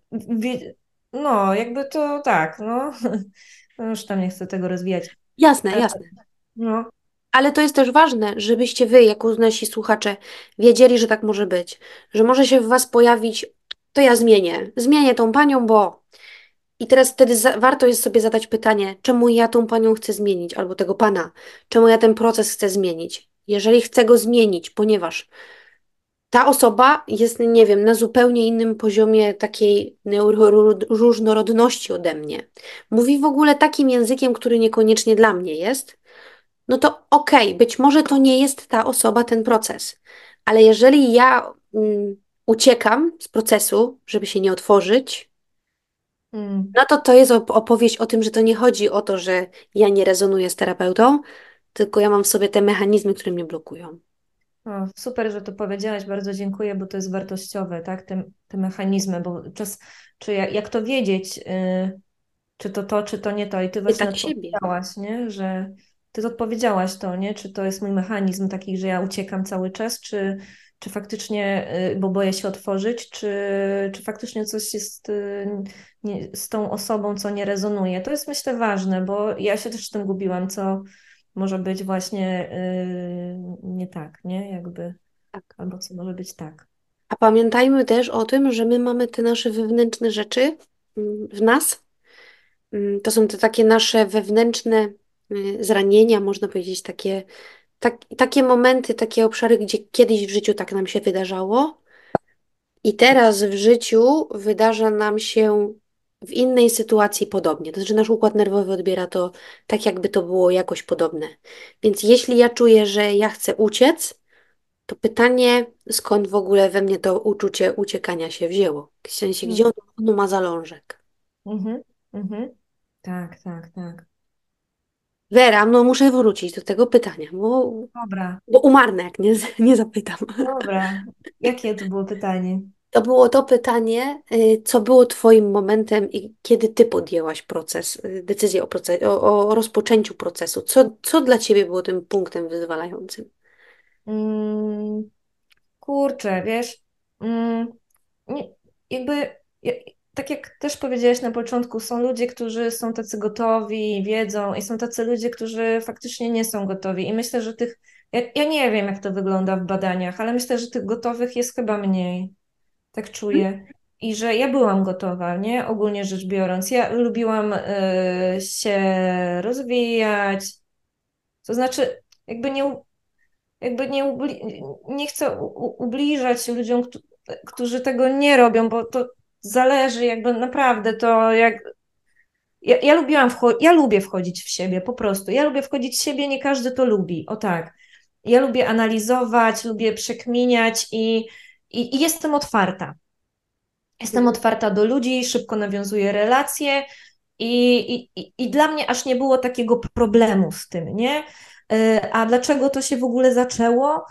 no, jakby to tak, no. No już tam nie chcę tego rozwijać. Jasne, Ale, jasne. no, Ale to jest też ważne, żebyście wy, jako nasi słuchacze, wiedzieli, że tak może być. Że może się w was pojawić, to ja zmienię tą panią, bo. I teraz wtedy warto jest sobie zadać pytanie, czemu ja tą panią chcę zmienić, albo tego pana, czemu ja ten proces chcę zmienić. Jeżeli chcę go zmienić, ponieważ ta osoba jest, nie wiem, na zupełnie innym poziomie takiej neuroróżnorodności ode mnie. Mówi w ogóle takim językiem, który niekoniecznie dla mnie jest, no to okej, być może to nie jest ta osoba, ten proces. Ale jeżeli ja uciekam z procesu, żeby się nie otworzyć, mm. no to jest opowieść o tym, że to nie chodzi o to, że ja nie rezonuję z terapeutą, tylko ja mam w sobie te mechanizmy, które mnie blokują. O, super, że to powiedziałaś, bardzo dziękuję, bo to jest wartościowe, tak, te mechanizmy, bo czy jak to wiedzieć, czy to, czy to nie to. I ty właśnie Pytać siebie. odpowiedziałaś, nie? Że ty odpowiedziałaś to, nie? Czy to jest mój mechanizm taki, że ja uciekam cały czas, czy faktycznie, bo boję się otworzyć, czy faktycznie coś jest z tą osobą, co nie rezonuje. To jest myślę ważne, bo ja się też z tym gubiłam, co może być właśnie nie tak, nie? Jakby, Tak. albo co może być tak. A pamiętajmy też o tym, że my mamy te nasze wewnętrzne rzeczy w nas. To są te takie nasze wewnętrzne zranienia, można powiedzieć, takie momenty, takie obszary, gdzie kiedyś w życiu tak nam się wydarzało i teraz w życiu wydarza nam się w innej sytuacji podobnie. To znaczy nasz układ nerwowy odbiera to tak, jakby to było jakoś podobne. Więc jeśli ja czuję, że ja chcę uciec, to pytanie, skąd w ogóle we mnie to uczucie uciekania się wzięło? W sensie, gdzie Mm. ono ma zalążek? Mhm, mhm. Tak, tak, tak. Wera, no muszę wrócić do tego pytania, Dobra. bo umarnę, jak nie zapytam. Dobra. Jakie to było pytanie? To było to pytanie, co było Twoim momentem i kiedy Ty podjęłaś decyzję o rozpoczęciu procesu? Co dla Ciebie było tym punktem wyzwalającym? Mm, kurczę, wiesz, mm, nie, jakby, ja- tak jak też powiedziałaś na początku, są ludzie, którzy są tacy gotowi, wiedzą, i są tacy ludzie, którzy faktycznie nie są gotowi. I myślę, że ja nie wiem, jak to wygląda w badaniach, ale myślę, że tych gotowych jest chyba mniej. Tak czuję. I że ja byłam gotowa, nie? Ogólnie rzecz biorąc. Ja lubiłam się rozwijać. To znaczy, nie chcę ubliżać ludziom, którzy tego nie robią, bo to zależy jakby naprawdę to jak. Ja lubię wchodzić w siebie, po prostu. Ja lubię wchodzić w siebie, nie każdy to lubi. O tak. Ja lubię analizować, lubię przekminiać i jestem otwarta. Jestem Mhm. otwarta do ludzi, szybko nawiązuję relacje i dla mnie aż nie było takiego problemu z tym, nie? A dlaczego to się w ogóle zaczęło?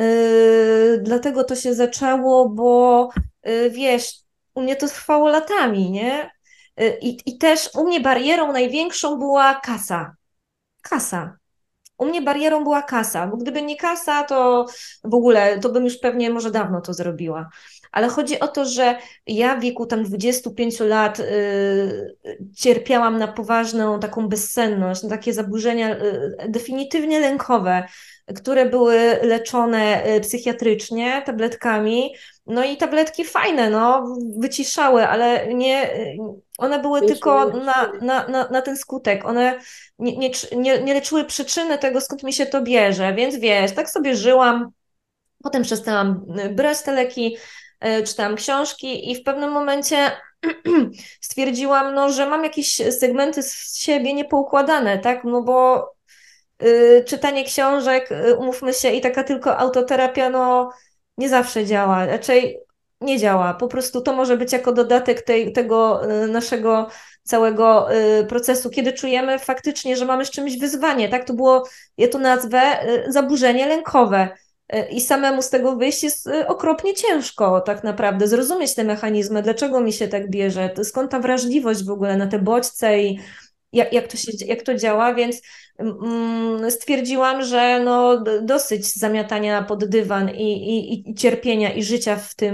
Dlatego to się zaczęło, bo wiesz, u mnie to trwało latami, nie? I też u mnie barierą największą była kasa. Kasa. U mnie barierą była kasa, bo gdyby nie kasa, to w ogóle to bym już pewnie może dawno to zrobiła. Ale chodzi o to, że ja w wieku tam 25 lat cierpiałam na poważną taką bezsenność, na takie zaburzenia definitywnie lękowe, które były leczone psychiatrycznie tabletkami. No i tabletki fajne, no, wyciszały, ale nie, one były Już nie tylko miałaś siły. na ten skutek. One nie leczyły przyczyny tego, skąd mi się to bierze, więc wiesz, tak sobie żyłam, potem przestałam brać te leki, czytałam książki i w pewnym momencie stwierdziłam, no, że mam jakieś segmenty z siebie niepoukładane, tak, no bo czytanie książek, umówmy się, i taka tylko autoterapia, no nie zawsze działa, raczej nie działa. Po prostu to może być jako dodatek tego naszego całego procesu, kiedy czujemy faktycznie, że mamy z czymś wyzwanie, tak? To było, ja to nazwę zaburzenie lękowe. I samemu z tego wyjść jest okropnie ciężko, tak naprawdę, zrozumieć te mechanizmy, dlaczego mi się tak bierze, skąd ta wrażliwość w ogóle na te bodźce i jak to działa, więc stwierdziłam, że no, dosyć zamiatania pod dywan i cierpienia i życia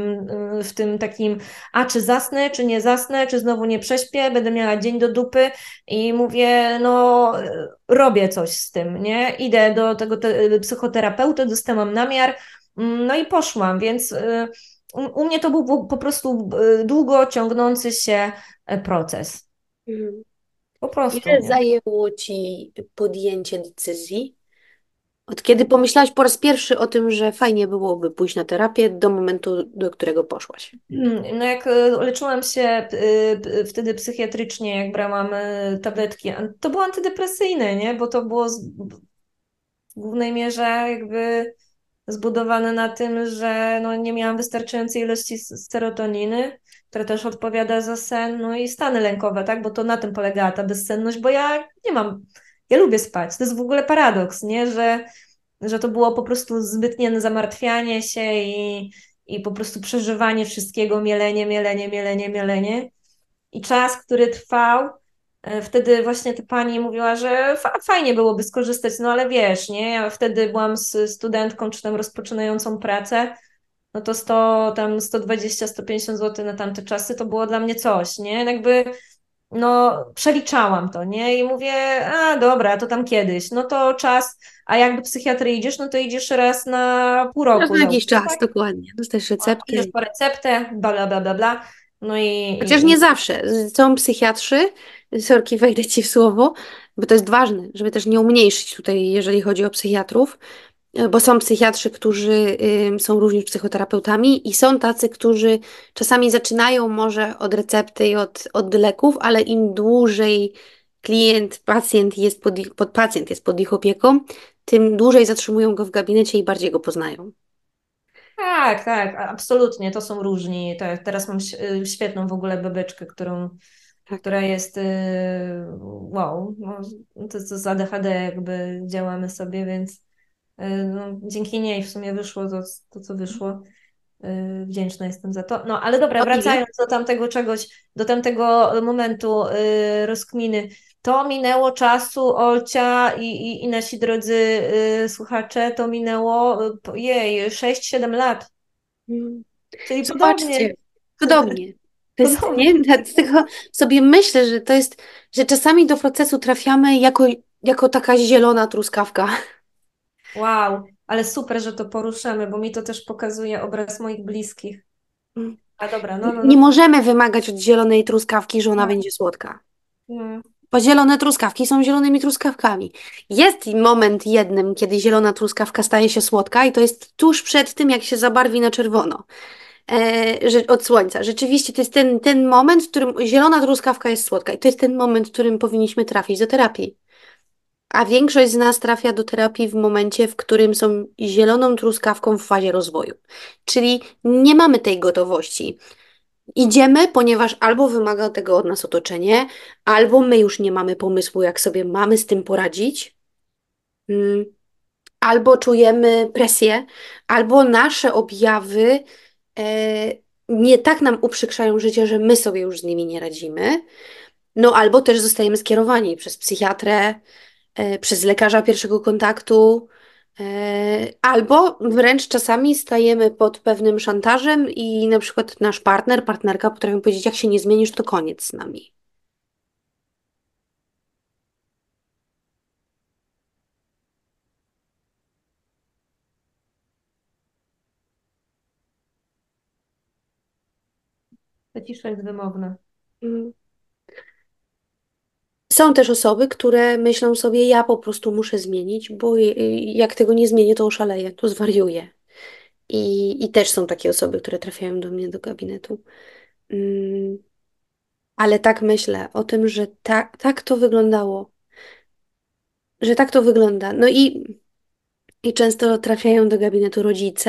w tym takim, a czy zasnę, czy nie zasnę, czy znowu nie prześpię, będę miała dzień do dupy i mówię, no robię coś z tym, nie? Idę do tego psychoterapeuty, dostałam namiar, no i poszłam, więc u mnie to był po prostu długo ciągnący się proces. Mhm. Po prostu, Ile nie? zajęło Ci podjęcie decyzji? Od kiedy pomyślałaś po raz pierwszy o tym, że fajnie byłoby pójść na terapię, do momentu, do którego poszłaś? No jak leczyłam się wtedy psychiatrycznie, jak brałam tabletki, to było antydepresyjne, nie? Bo to było w głównej mierze jakby zbudowane na tym, że no, nie miałam wystarczającej ilości serotoniny, która też odpowiada za sen, no i stany lękowe, tak? Bo to na tym polegała ta bezsenność, bo ja nie mam, ja lubię spać. To jest w ogóle paradoks, nie? Że to było po prostu zbytnie zamartwianie się i po prostu przeżywanie wszystkiego, mielenie. I czas, który trwał, wtedy właśnie ta pani mówiła, że fajnie byłoby skorzystać, no ale wiesz, nie, ja wtedy byłam z studentką, czy tam rozpoczynającą pracę, no to 120-150 zł na tamte czasy to było dla mnie coś, nie, jakby no przeliczałam to, nie? I mówię, a dobra, to tam kiedyś, no to czas, a jak do psychiatry idziesz, no to idziesz raz na pół Raz roku, na załóżmy, jakiś czas, tak? dokładnie. Dostajesz Idziesz receptę. po receptę, bla, bla, bla, bla, no Chociaż nie zawsze. Są psychiatrzy, sorki, wejdę Ci w słowo, bo to jest ważne, żeby też nie umniejszyć tutaj, jeżeli chodzi o psychiatrów, bo są psychiatrzy, którzy są również psychoterapeutami i są tacy, którzy czasami zaczynają może od recepty i od leków, ale im dłużej pacjent jest pacjent jest pod ich opieką, tym dłużej zatrzymują go w gabinecie i bardziej go poznają. Tak, tak, absolutnie, to są różni. Teraz mam świetną w ogóle bebeczkę, Tak. która jest wow, no, to z ADHD jakby działamy sobie, więc no, dzięki niej w sumie wyszło to, co wyszło. Wdzięczna jestem za to. No, ale dobra, O ile? wracając do tamtego czegoś, do tamtego momentu rozkminy. To minęło czasu, Olcia i nasi drodzy słuchacze, to minęło, jej, 6-7 lat. Mm. Czyli podobnie. Zobaczcie, podobnie. To jest, Podobnie. nie? Dlatego sobie myślę, że to jest, że czasami do procesu trafiamy jako taka zielona truskawka. Wow, ale super, że to poruszamy, bo mi to też pokazuje obraz moich bliskich. Mm. A dobra, no, no, Nie no. możemy wymagać od zielonej truskawki, że ona będzie słodka. No. Bo zielone truskawki są zielonymi truskawkami. Jest moment jednym, kiedy zielona truskawka staje się słodka i to jest tuż przed tym, jak się zabarwi na czerwono od słońca. Rzeczywiście to jest ten moment, w którym zielona truskawka jest słodka i to jest ten moment, w którym powinniśmy trafić do terapii. A większość z nas trafia do terapii w momencie, w którym są zieloną truskawką w fazie rozwoju. Czyli nie mamy tej gotowości. Idziemy, ponieważ albo wymaga tego od nas otoczenie, albo my już nie mamy pomysłu, jak sobie mamy z tym poradzić, mm, albo czujemy presję, albo nasze objawy e, nie tak nam uprzykrzają życie, że my sobie już z nimi nie radzimy. No albo też zostajemy skierowani przez psychiatrę, przez lekarza pierwszego kontaktu, albo wręcz czasami stajemy pod pewnym szantażem i na przykład nasz partner, partnerka potrafią powiedzieć, jak się nie zmienisz, to koniec z nami. Ta cisza jest wymowna. Mm. Są też osoby, które myślą sobie, ja po prostu muszę zmienić, bo jak tego nie zmienię, to oszaleję, to zwariuję. I też są takie osoby, które trafiają do mnie do gabinetu. Mm, ale tak myślę o tym, że tak to wyglądało, że tak to wygląda. No i często trafiają do gabinetu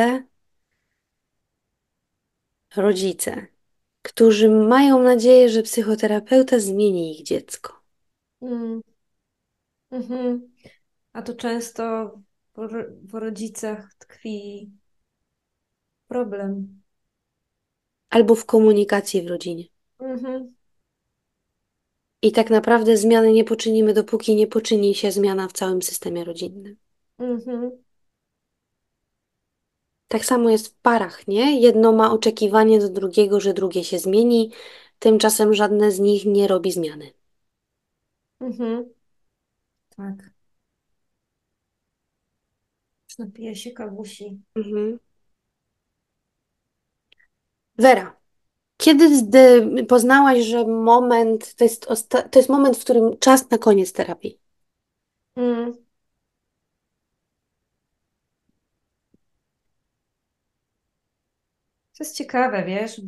rodzice, którzy mają nadzieję, że psychoterapeuta zmieni ich dziecko. Mm. Mhm. A to często w rodzicach tkwi problem. Albo w komunikacji w rodzinie. Mhm. I tak naprawdę zmiany nie poczynimy, dopóki nie poczyni się zmiana w całym systemie rodzinnym. Mhm. Tak samo jest w parach, nie? Jedno ma oczekiwanie do drugiego, że drugie się zmieni, tymczasem żadne z nich nie robi zmiany. Mhm. Tak. Już napiję się kawusi. Mhm. Wera, kiedy poznałaś, że moment to jest moment, w którym czas na koniec terapii? Mm. To jest ciekawe, wiesz,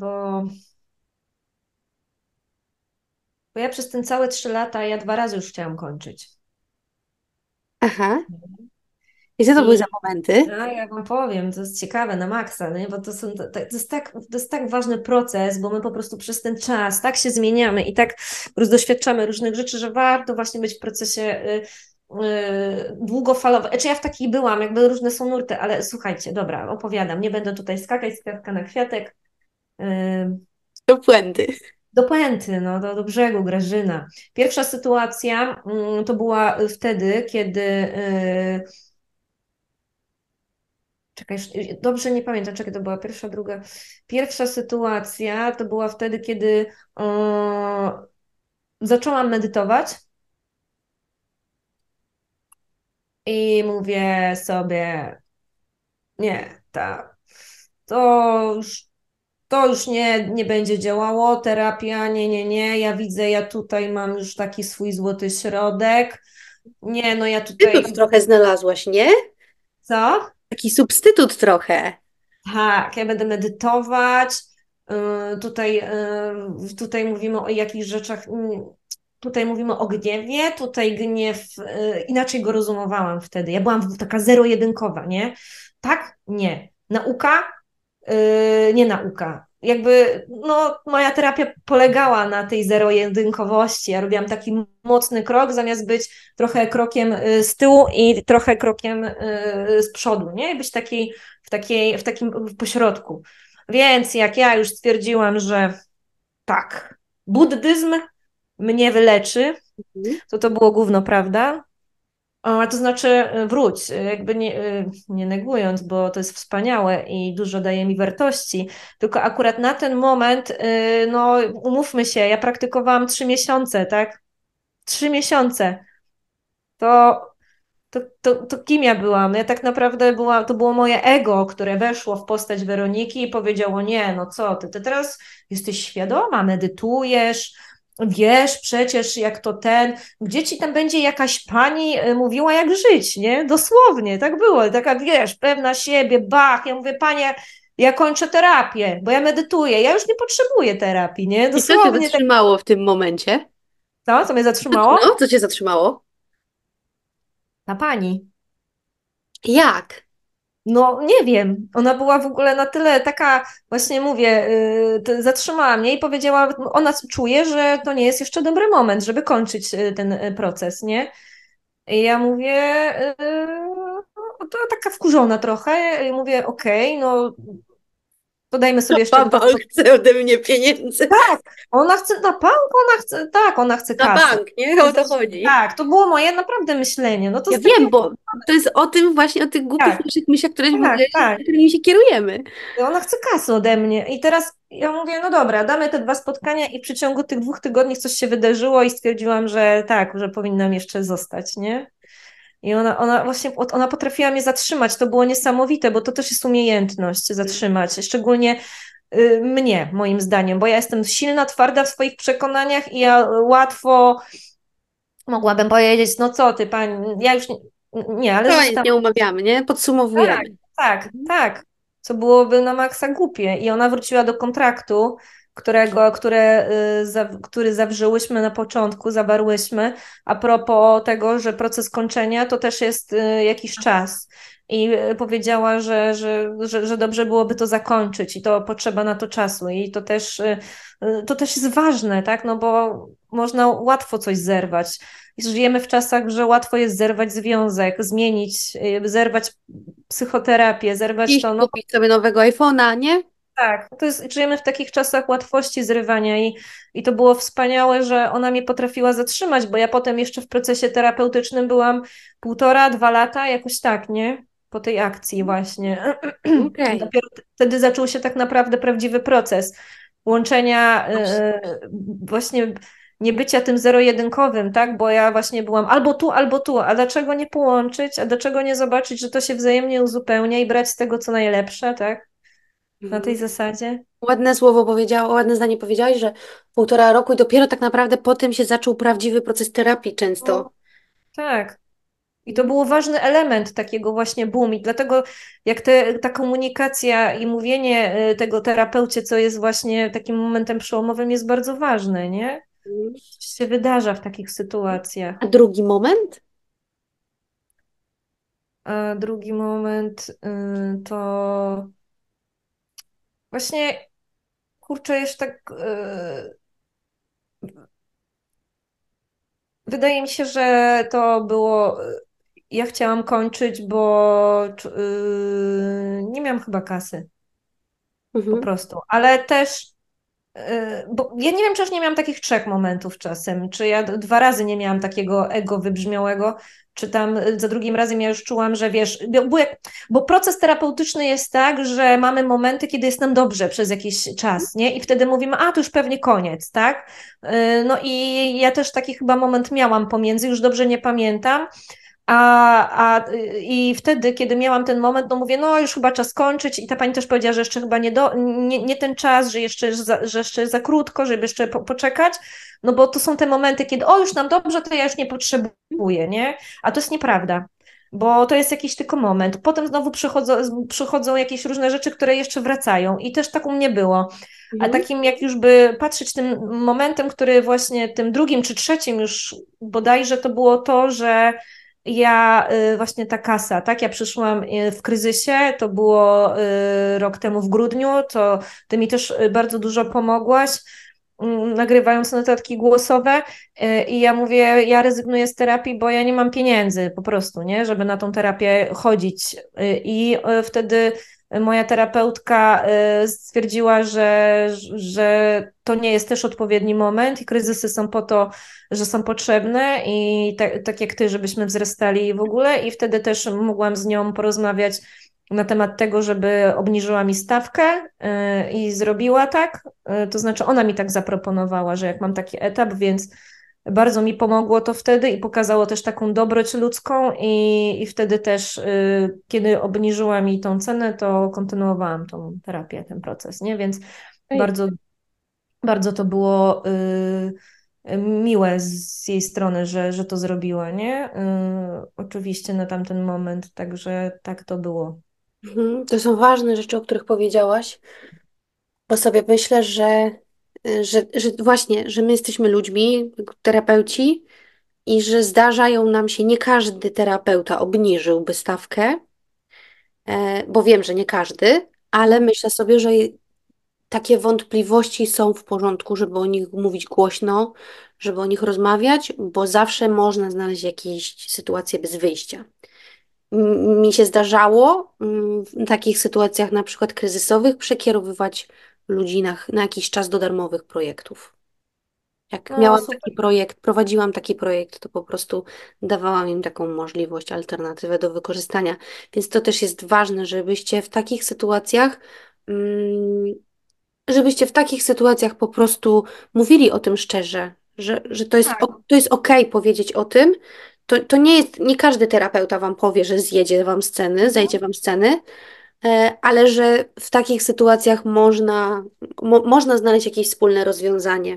bo ja przez ten całe 3 lata, ja 2 razy już chciałam kończyć. Aha. I co to były za I momenty? no, ja wam powiem, to jest ciekawe na maksa, nie? Bo to jest tak ważny proces, bo my po prostu przez ten czas tak się zmieniamy i tak doświadczamy różnych rzeczy, że warto właśnie być w procesie długofalowym. Znaczy ja w takiej byłam, jakby różne są nurty, ale słuchajcie, dobra, opowiadam, nie będę tutaj skakać z kwiatka na kwiatek. Y, Do puenty. Do puenty, no, do brzegu, Grażyna. Pierwsza sytuacja to była wtedy, kiedy czekaj, dobrze nie pamiętam, czekaj, to była pierwsza, druga. Pierwsza sytuacja to była wtedy, kiedy zaczęłam medytować i mówię sobie, nie, to już, to już nie będzie działało, terapia, nie, ja widzę, ja tutaj mam już taki swój złoty środek, nie, no ja tutaj, Substytut trochę znalazłaś, nie? co? Taki substytut trochę. Tak, ja będę medytować. Tutaj mówimy o jakichś rzeczach. Tutaj mówimy o gniewie, tutaj gniew, inaczej go rozumowałam wtedy. Ja byłam taka zero-jedynkowa, nie? Tak? Nie. Nauka? Nie nauka. Jakby, no, moja terapia polegała na tej zero-jedynkowości. Ja robiłam taki mocny krok, zamiast być trochę krokiem z tyłu i trochę krokiem z przodu, nie? Być w takim pośrodku. Więc jak ja już stwierdziłam, że tak, buddyzm mnie wyleczy, Mhm. to było gówno, prawda? To znaczy wróć, jakby nie negując, bo to jest wspaniałe i dużo daje mi wartości, tylko akurat na ten moment, no umówmy się, ja praktykowałam 3 miesiące, tak? 3 miesiące. To, to kim ja byłam? Ja tak naprawdę to było moje ego, które weszło w postać Weroniki i powiedziało, nie, no co ty teraz jesteś świadoma, medytujesz, wiesz przecież jak to gdzie ci tam będzie jakaś pani mówiła jak żyć, nie? Dosłownie, tak było, taka wiesz, pewna siebie, bach, ja mówię, panie, ja kończę terapię, bo ja medytuję, ja już nie potrzebuję terapii, nie? I co cię Dosłownie tak, zatrzymało w tym momencie? co mnie zatrzymało? No, co cię zatrzymało? Ta pani. Jak? No nie wiem, ona była w ogóle na tyle taka, właśnie mówię, zatrzymała mnie i powiedziała, ona czuje, że to nie jest jeszcze dobry moment, żeby kończyć ten proces, nie? I ja mówię, to taka wkurzona trochę, i mówię, okej, no to dajmy sobie jeszcze Baba 2 spotkania. chce ode mnie pieniędzy. Ona chce na bank, ona chce, tak, ona chce Na kasy. bank, nie? O to chodzi. Tak, to było moje naprawdę myślenie, no to Ja jest takie, wiem, bo to jest o tym właśnie, o tych głupich tak, naszych myślach, tak, tak. którymi się kierujemy. Ona chce kasy ode mnie. I teraz ja mówię, no dobra, damy te 2 spotkania i w przeciągu tych 2 tygodni coś się wydarzyło i stwierdziłam, że tak, że powinnam jeszcze zostać, nie? I ona właśnie, ona potrafiła mnie zatrzymać. To było niesamowite, bo to też jest umiejętność zatrzymać, szczególnie mnie, moim zdaniem, bo ja jestem silna, twarda w swoich przekonaniach i ja łatwo mogłabym powiedzieć, no co ty, pani, ja już nie, ale Koniec, zostałam. nie umawiamy, nie? Tak, Podsumowujemy. tak, tak. Co byłoby na maksa głupie. I ona wróciła do kontraktu, który zawrzyłyśmy na początku, zawarłyśmy, a propos tego, że proces kończenia to też jest jakiś czas. I powiedziała, że dobrze byłoby to zakończyć i to potrzeba na to czasu. I to też jest ważne, tak? No bo można łatwo coś zerwać. Żyjemy w czasach, że łatwo jest zerwać związek, zmienić, zerwać psychoterapię, zerwać Iść to. No kupić sobie nowego iPhone'a, nie? tak, żyjemy w takich czasach łatwości zrywania i to było wspaniałe, że ona mnie potrafiła zatrzymać, bo ja potem jeszcze w procesie terapeutycznym byłam 1,5–2 lata, jakoś tak, nie? Po tej akcji właśnie. Okej. Dopiero wtedy zaczął się tak naprawdę prawdziwy proces łączenia właśnie nie bycia tym zero-jedynkowym, tak? Bo ja właśnie byłam albo tu, a dlaczego nie połączyć, a dlaczego nie zobaczyć, że to się wzajemnie uzupełnia i brać z tego, co najlepsze, tak? Na tej Mhm. zasadzie. Ładne słowo powiedziała, ładne zdanie powiedziałaś, że 1,5 roku i dopiero tak naprawdę po tym się zaczął prawdziwy proces terapii często. No, tak. I to był ważny element takiego właśnie boom. I dlatego jak ta komunikacja i mówienie tego terapeucie, co jest właśnie takim momentem przełomowym, jest bardzo ważne, nie? Mhm. Coś się wydarza w takich sytuacjach. A drugi moment? A drugi moment to właśnie, kurczę, jeszcze tak wydaje mi się, że to było. Ja chciałam kończyć, bo nie miałam chyba kasy po Mhm. prostu, ale też. Bo ja nie wiem, czy już nie miałam takich 3 momentów czasem, czy ja 2 razy nie miałam takiego ego wybrzmiałego, czy tam za drugim razem ja już czułam, że wiesz, bo proces terapeutyczny jest tak, że mamy momenty, kiedy jest nam dobrze przez jakiś czas, nie? I wtedy mówimy, a to już pewnie koniec, tak? No i ja też taki chyba moment miałam pomiędzy, już dobrze nie pamiętam, i wtedy, kiedy miałam ten moment, no mówię, no już chyba czas kończyć i ta pani też powiedziała, że jeszcze chyba nie ten czas, że jeszcze za krótko, żeby jeszcze poczekać, no bo to są te momenty, kiedy o już nam dobrze, to ja już nie potrzebuję, nie? A to jest nieprawda, bo to jest jakiś tylko moment. Potem znowu przychodzą jakieś różne rzeczy, które jeszcze wracają i też tak u mnie było. A Mhm. takim jak już by patrzeć tym momentem, który właśnie tym drugim czy trzecim już bodajże to było to, że ja właśnie ta kasa, tak? Ja przyszłam w kryzysie, to było rok temu w grudniu, to ty mi też bardzo dużo pomogłaś, nagrywając notatki głosowe i ja mówię, ja rezygnuję z terapii, bo ja nie mam pieniędzy po prostu, nie? Żeby na tą terapię chodzić i wtedy moja terapeutka stwierdziła, że to nie jest też odpowiedni moment i kryzysy są po to, że są potrzebne i tak jak ty, żebyśmy wzrastali w ogóle i wtedy też mogłam z nią porozmawiać na temat tego, żeby obniżyła mi stawkę i zrobiła tak. To znaczy ona mi tak zaproponowała, że jak mam taki etap, więc bardzo mi pomogło to wtedy i pokazało też taką dobroć ludzką i wtedy też, kiedy obniżyła mi tą cenę, to kontynuowałam tą terapię, ten proces, nie? Więc bardzo, bardzo to było miłe z jej strony, że to zrobiła, nie? Oczywiście na tamten moment, także tak to było. To są ważne rzeczy, o których powiedziałaś, bo sobie myślę, że właśnie, że my jesteśmy ludźmi, terapeuci, i że zdarzają nam się, nie każdy terapeuta obniżyłby stawkę, bo wiem, że nie każdy, ale myślę sobie, że takie wątpliwości są w porządku, żeby o nich mówić głośno, żeby o nich rozmawiać, bo zawsze można znaleźć jakieś sytuacje bez wyjścia. Mi się zdarzało w takich sytuacjach na przykład kryzysowych przekierowywać ludzi na jakiś czas do darmowych projektów. Jak No miałam super. taki projekt, prowadziłam taki projekt, to po prostu dawałam im taką możliwość, alternatywę do wykorzystania. Więc to też jest ważne, mm, żebyście w takich sytuacjach po prostu mówili o tym szczerze, że to jest, Tak. to jest okej powiedzieć o tym. To nie jest, nie każdy terapeuta wam powie, że zjedzie wam z ceny, zejdzie wam z ceny, ale że w takich sytuacjach można znaleźć jakieś wspólne rozwiązanie.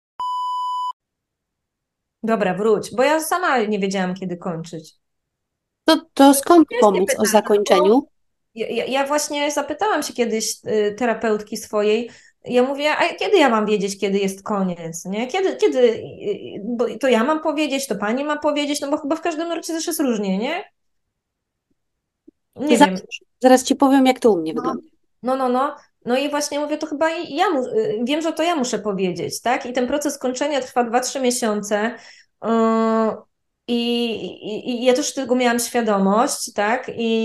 Dobra, wróć, bo ja sama nie wiedziałam, kiedy kończyć. To skąd Śmiesznie pomysł o pytasz, bo zakończeniu? ja właśnie zapytałam się kiedyś terapeutki swojej, ja mówię, a kiedy ja mam wiedzieć, kiedy jest koniec, nie? Bo to ja mam powiedzieć, to pani ma powiedzieć, no bo chyba w każdym razie też jest różnie, nie? Nie wiem. Zaraz ci powiem, jak to u mnie No, wygląda. no. No i właśnie mówię, to chyba wiem, że to ja muszę powiedzieć, tak? I ten proces kończenia trwa 2-3 miesiące. Yy, I ja też tego miałam świadomość, tak?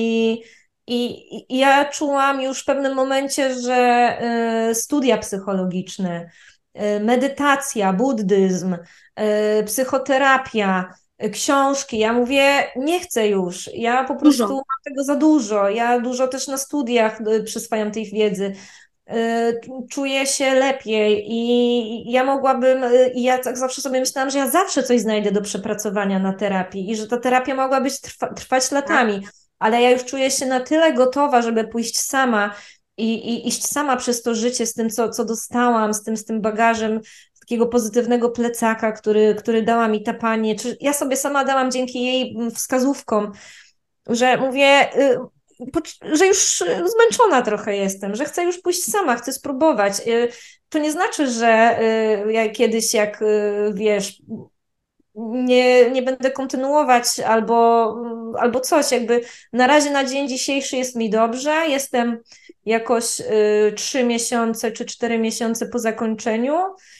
I ja czułam już w pewnym momencie, że studia psychologiczne, medytacja, buddyzm, psychoterapia, książki. Ja mówię, nie chcę już. Ja po prostu Dużo. mam tego za dużo. Ja dużo też na studiach przyswajam tej wiedzy. Czuję się lepiej i ja mogłabym, i ja tak zawsze sobie myślałam, że ja zawsze coś znajdę do przepracowania na terapii i że ta terapia mogła być trwać latami, ale ja już czuję się na tyle gotowa, żeby pójść sama i iść sama przez to życie z tym, co dostałam, z tym bagażem takiego pozytywnego plecaka, który dała mi ta pani, czy ja sobie sama dałam dzięki jej wskazówkom, że mówię, że już zmęczona trochę jestem, że chcę już pójść sama, chcę spróbować. To nie znaczy, że ja kiedyś, jak wiesz, nie będę kontynuować albo coś, jakby na razie na dzień dzisiejszy jest mi dobrze, jestem jakoś 3 miesiące czy 4 miesiące po zakończeniu.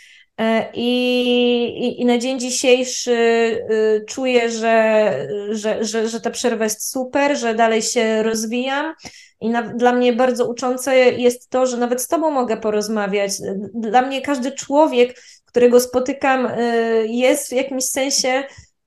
I na dzień dzisiejszy czuję, że ta przerwa jest super, że dalej się rozwijam. Dla mnie bardzo uczące jest to, że nawet z Tobą mogę porozmawiać. Dla mnie każdy człowiek, którego spotykam, jest w jakimś sensie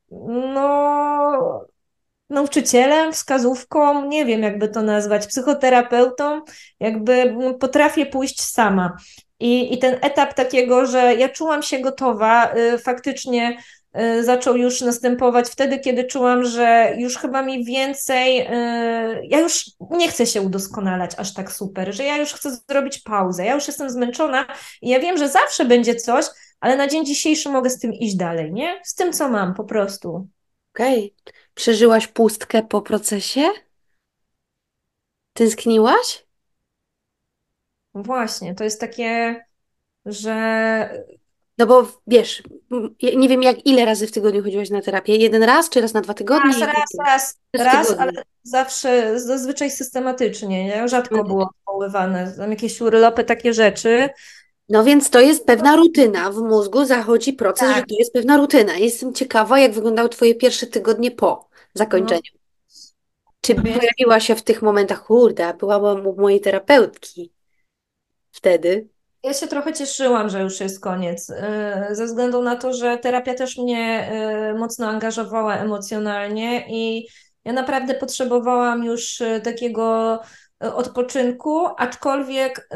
no, nauczycielem, wskazówką, nie wiem jakby to nazwać, psychoterapeutą, jakby potrafię pójść sama. I ten etap takiego, że ja czułam się gotowa, faktycznie zaczął już następować wtedy, kiedy czułam, że już chyba mi więcej, ja już nie chcę się udoskonalać aż tak super, że ja już chcę zrobić pauzę, ja już jestem zmęczona i ja wiem, że zawsze będzie coś, ale na dzień dzisiejszy mogę z tym iść dalej, nie? Z tym, co mam po prostu. Okej. Przeżyłaś pustkę po procesie? Tęskniłaś? Właśnie, to jest takie, że No bo wiesz, ja nie wiem ile razy w tygodniu chodziłaś na terapię. Jeden raz, czy raz na 2 tygodnie? Raz w ale tygodniu. zawsze, zazwyczaj systematycznie, nie? Rzadko było odwoływane, tam jakieś urlopy, takie rzeczy. No więc to jest pewna rutyna. W mózgu zachodzi proces, że Tak, to jest pewna rutyna. Jestem ciekawa, jak wyglądały Twoje pierwsze tygodnie po no, zakończeniu. Czy pojawiła się w tych momentach, kurde, byłam u mojej terapeutki wtedy? Ja się trochę cieszyłam, że już jest koniec, ze względu na to, że terapia też mnie mocno angażowała emocjonalnie i ja naprawdę potrzebowałam już takiego odpoczynku, aczkolwiek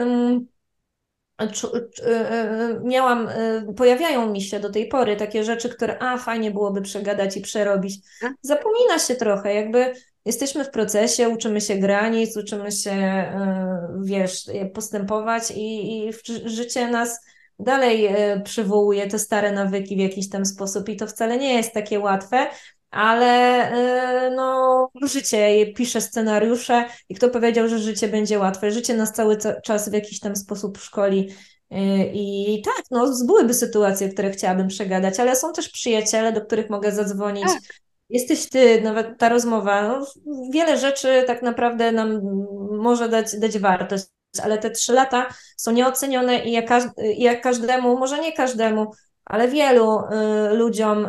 miałam, pojawiają mi się do tej pory takie rzeczy, które fajnie byłoby przegadać i przerobić. A? Zapomina się trochę, jakby jesteśmy w procesie, uczymy się granic, uczymy się, wiesz, postępować i życie nas dalej przywołuje te stare nawyki w jakiś tam sposób i to wcale nie jest takie łatwe. Ale no, życie pisze scenariusze i kto powiedział, że życie będzie łatwe? Życie nas cały czas w jakiś tam sposób szkoli. I tak, no, byłyby sytuacje, które chciałabym przegadać, ale są też przyjaciele, do których mogę zadzwonić. Tak. Jesteś ty, nawet ta rozmowa. No, wiele rzeczy tak naprawdę nam może dać wartość, ale te 3 lata są nieocenione i ja każdemu, może nie każdemu, ale wielu ludziom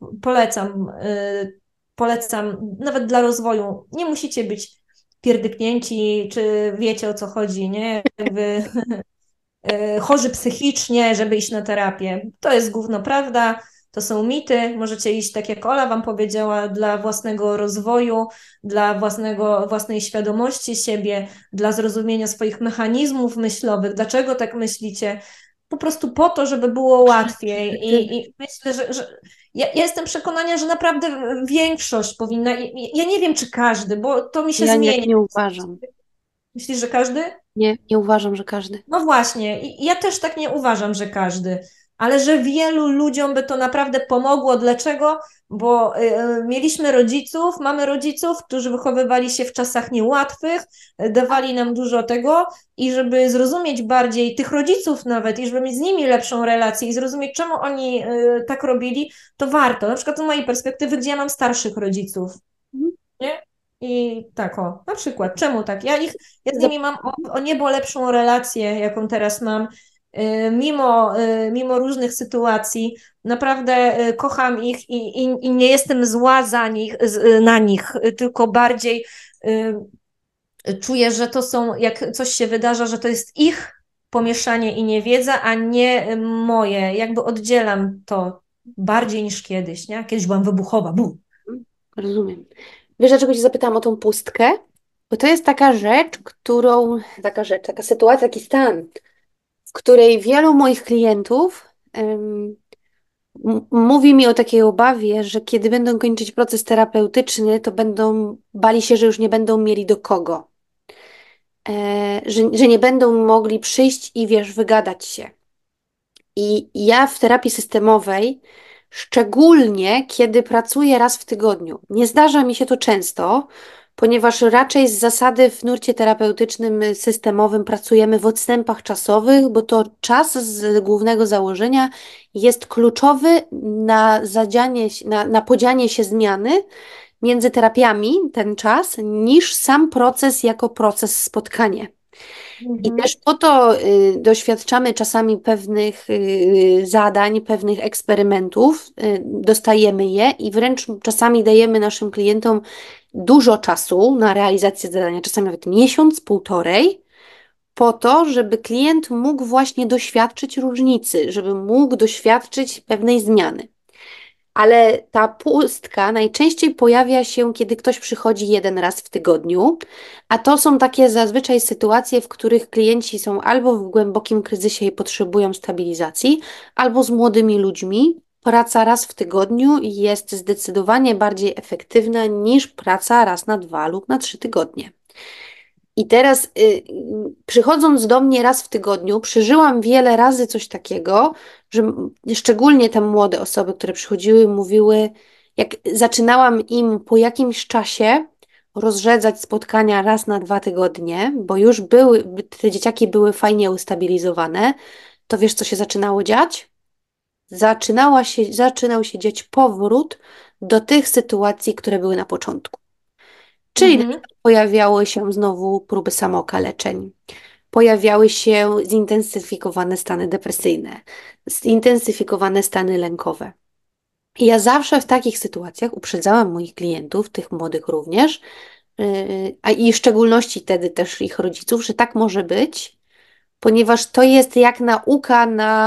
polecam, nawet dla rozwoju. Nie musicie być pierdyknięci, czy wiecie o co chodzi, nie? Jakby chorzy psychicznie, żeby iść na terapię. To jest gówno prawda, to są mity. Możecie iść, tak jak Ola wam powiedziała, dla własnego rozwoju, dla własnej świadomości siebie, dla zrozumienia swoich mechanizmów myślowych, dlaczego tak myślicie. Po prostu po to, żeby było łatwiej. I myślę, że ja jestem przekonana, że naprawdę większość powinna. Ja nie wiem, czy każdy, bo to mi się Ja zmienia. nie uważam. Myślisz, że każdy? Nie uważam, że każdy. No właśnie, i ja też tak nie uważam, że każdy, ale że wielu ludziom by to naprawdę pomogło. Dlaczego? Bo mieliśmy rodziców, mamy rodziców, którzy wychowywali się w czasach niełatwych, dawali nam dużo tego i żeby zrozumieć bardziej tych rodziców nawet i żeby mieć z nimi lepszą relację i zrozumieć, czemu oni tak robili, to warto. Na przykład z mojej perspektywy, gdzie ja mam starszych rodziców, Mhm. nie? I tak na przykład, czemu tak? Ja z Zap- nimi mam o niebo lepszą relację, jaką teraz mam, mimo różnych sytuacji. Naprawdę kocham ich i nie jestem zła na nich, tylko bardziej czuję, że to są, jak coś się wydarza, że to jest ich pomieszanie i niewiedza, a nie moje. Jakby oddzielam to bardziej niż kiedyś, nie? Kiedyś byłam wybuchowa, bum. Rozumiem. Wiesz, dlaczego Cię zapytałam o tą pustkę? Bo to jest taka sytuacja, taki stan, w której wielu moich klientów mówi mi o takiej obawie, że kiedy będą kończyć proces terapeutyczny, to będą bali się, że już nie będą mieli do kogo. Że nie będą mogli przyjść i wiesz, wygadać się. I ja w terapii systemowej, szczególnie kiedy pracuję raz w tygodniu, nie zdarza mi się to często, ponieważ raczej z zasady w nurcie terapeutycznym systemowym pracujemy w odstępach czasowych, bo to czas z głównego założenia jest kluczowy na na podzianie się zmiany między terapiami, ten czas, niż sam proces jako proces spotkania. I Mhm. też po to doświadczamy czasami pewnych zadań, pewnych eksperymentów, dostajemy je i wręcz czasami dajemy naszym klientom dużo czasu na realizację zadania, czasami nawet miesiąc, półtorej, po to, żeby klient mógł właśnie doświadczyć różnicy, żeby mógł doświadczyć pewnej zmiany. Ale ta pustka najczęściej pojawia się, kiedy ktoś przychodzi jeden raz w tygodniu, a to są takie zazwyczaj sytuacje, w których klienci są albo w głębokim kryzysie i potrzebują stabilizacji, albo z młodymi ludźmi. Praca raz w tygodniu jest zdecydowanie bardziej efektywna niż praca raz na 2 lub na 3 tygodnie. I teraz przychodząc do mnie raz w tygodniu, przeżyłam wiele razy coś takiego, że szczególnie te młode osoby, które przychodziły, mówiły, jak zaczynałam im po jakimś czasie rozrzedzać spotkania raz na 2 tygodnie, bo już te dzieciaki były fajnie ustabilizowane, to wiesz, co się zaczynało dziać? Zaczynał się dziać powrót do tych sytuacji, które były na początku. Czyli na Mhm. przykład pojawiały się znowu próby samookaleczeń, pojawiały się zintensyfikowane stany depresyjne, zintensyfikowane stany lękowe. I ja zawsze w takich sytuacjach uprzedzałam moich klientów, tych młodych również, a i w szczególności wtedy też ich rodziców, że tak może być, ponieważ to jest jak nauka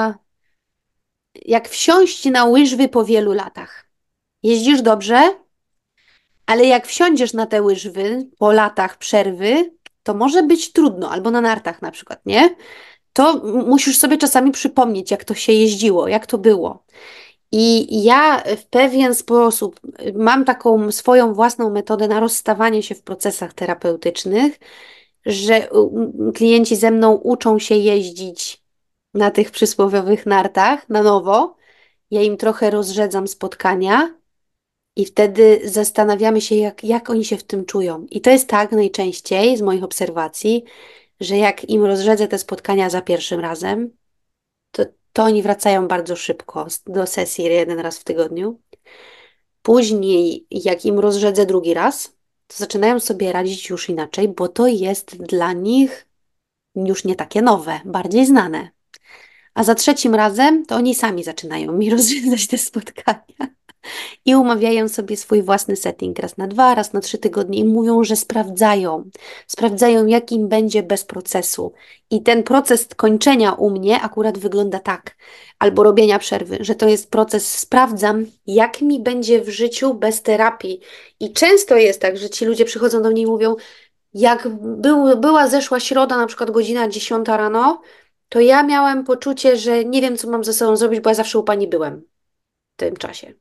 jak wsiąść na łyżwy po wielu latach. Jeździsz dobrze, ale jak wsiądziesz na te łyżwy po latach przerwy, to może być trudno, albo na nartach na przykład, nie? To musisz sobie czasami przypomnieć, jak to się jeździło, jak to było. I ja w pewien sposób mam taką swoją własną metodę na rozstawanie się w procesach terapeutycznych, że klienci ze mną uczą się jeździć na tych przysłowiowych nartach na nowo. Ja im trochę rozrzedzam spotkania i wtedy zastanawiamy się, jak oni się w tym czują. I to jest tak najczęściej z moich obserwacji, że jak im rozrzedzę te spotkania za pierwszym razem, to, to oni wracają bardzo szybko do sesji jeden raz w tygodniu. Później, jak im rozrzedzę drugi raz, to zaczynają sobie radzić już inaczej, bo to jest dla nich już nie takie nowe, bardziej znane. A za trzecim razem to oni sami zaczynają mi rozwiązać te spotkania i umawiają sobie swój własny setting raz na 2, raz na 3 tygodnie i mówią, że sprawdzają jak im będzie bez procesu. I ten proces kończenia u mnie akurat wygląda tak, albo robienia przerwy, że to jest proces, sprawdzam, jak mi będzie w życiu bez terapii. I często jest tak, że ci ludzie przychodzą do mnie i mówią, jak była zeszła środa, na przykład godzina 10 rano, to ja miałem poczucie, że nie wiem, co mam ze sobą zrobić, bo ja zawsze u pani byłem w tym czasie.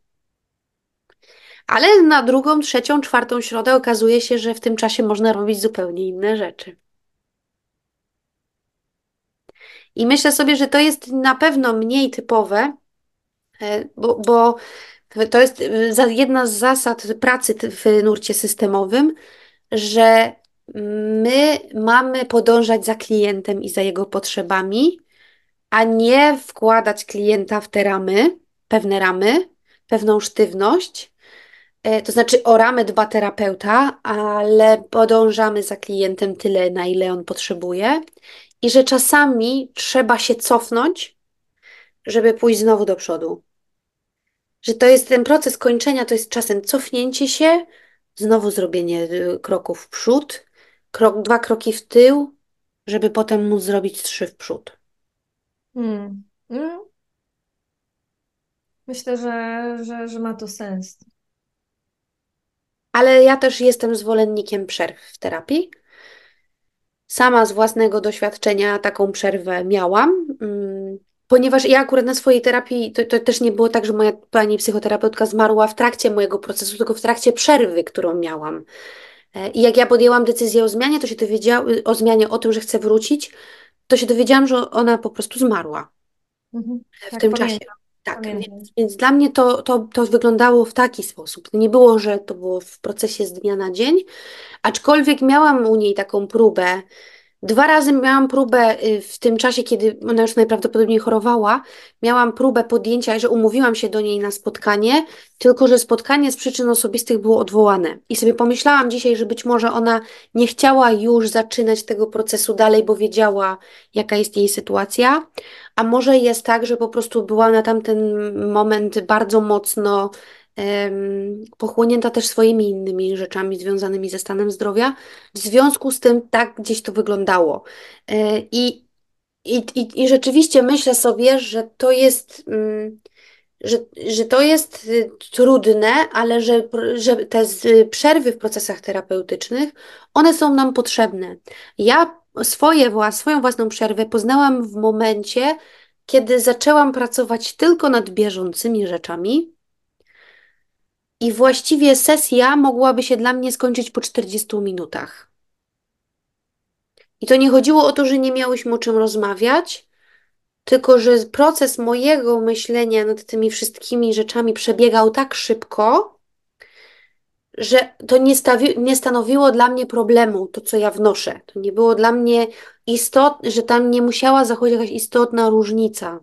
Ale na drugą, trzecią, czwartą środę okazuje się, że w tym czasie można robić zupełnie inne rzeczy. I myślę sobie, że to jest na pewno mniej typowe, bo to jest jedna z zasad pracy w nurcie systemowym, że my mamy podążać za klientem i za jego potrzebami, a nie wkładać klienta w te ramy, pewną sztywność. To znaczy o ramy dba terapeuta, ale podążamy za klientem tyle, na ile on potrzebuje i że czasami trzeba się cofnąć, żeby pójść znowu do przodu. Że to jest ten proces kończenia, to jest czasem cofnięcie się, znowu zrobienie kroków w przód, 2 kroki w tył, żeby potem móc zrobić 3 w przód. Hmm. Mm. Myślę, że ma to sens. Ale ja też jestem zwolennikiem przerw w terapii. Sama z własnego doświadczenia taką przerwę miałam, ponieważ ja akurat na swojej terapii, to też nie było tak, że moja pani psychoterapeutka zmarła w trakcie mojego procesu, tylko w trakcie przerwy, którą miałam. I jak ja podjęłam decyzję o zmianie, to się o zmianie, o tym, że chcę wrócić, to się dowiedziałam, że ona po prostu zmarła Mhm. w Tak, tym czasie. pamiętam, Tak, pamiętam. więc dla mnie to wyglądało w taki sposób. Nie było, że to było w procesie z dnia na dzień, aczkolwiek miałam u niej taką próbę. 2 razy miałam próbę w tym czasie, kiedy ona już najprawdopodobniej chorowała, miałam próbę podjęcia, że umówiłam się do niej na spotkanie, tylko że spotkanie z przyczyn osobistych było odwołane. I sobie pomyślałam dzisiaj, że być może ona nie chciała już zaczynać tego procesu dalej, bo wiedziała, jaka jest jej sytuacja, a może jest tak, że po prostu była na tamten moment bardzo mocno pochłonięta też swoimi innymi rzeczami związanymi ze stanem zdrowia. W związku z tym tak gdzieś to wyglądało. I rzeczywiście myślę sobie, że to jest, że, że to jest trudne, ale że te przerwy w procesach terapeutycznych, one są nam potrzebne. Ja swoją własną przerwę poznałam w momencie, kiedy zaczęłam pracować tylko nad bieżącymi rzeczami. I właściwie sesja mogłaby się dla mnie skończyć po 40 minutach. I to nie chodziło o to, że nie miałyśmy o czym rozmawiać, tylko że proces mojego myślenia nad tymi wszystkimi rzeczami przebiegał tak szybko, że to nie stanowiło dla mnie problemu, to co ja wnoszę. To nie było dla mnie istotne, że tam nie musiała zachodzić jakaś istotna różnica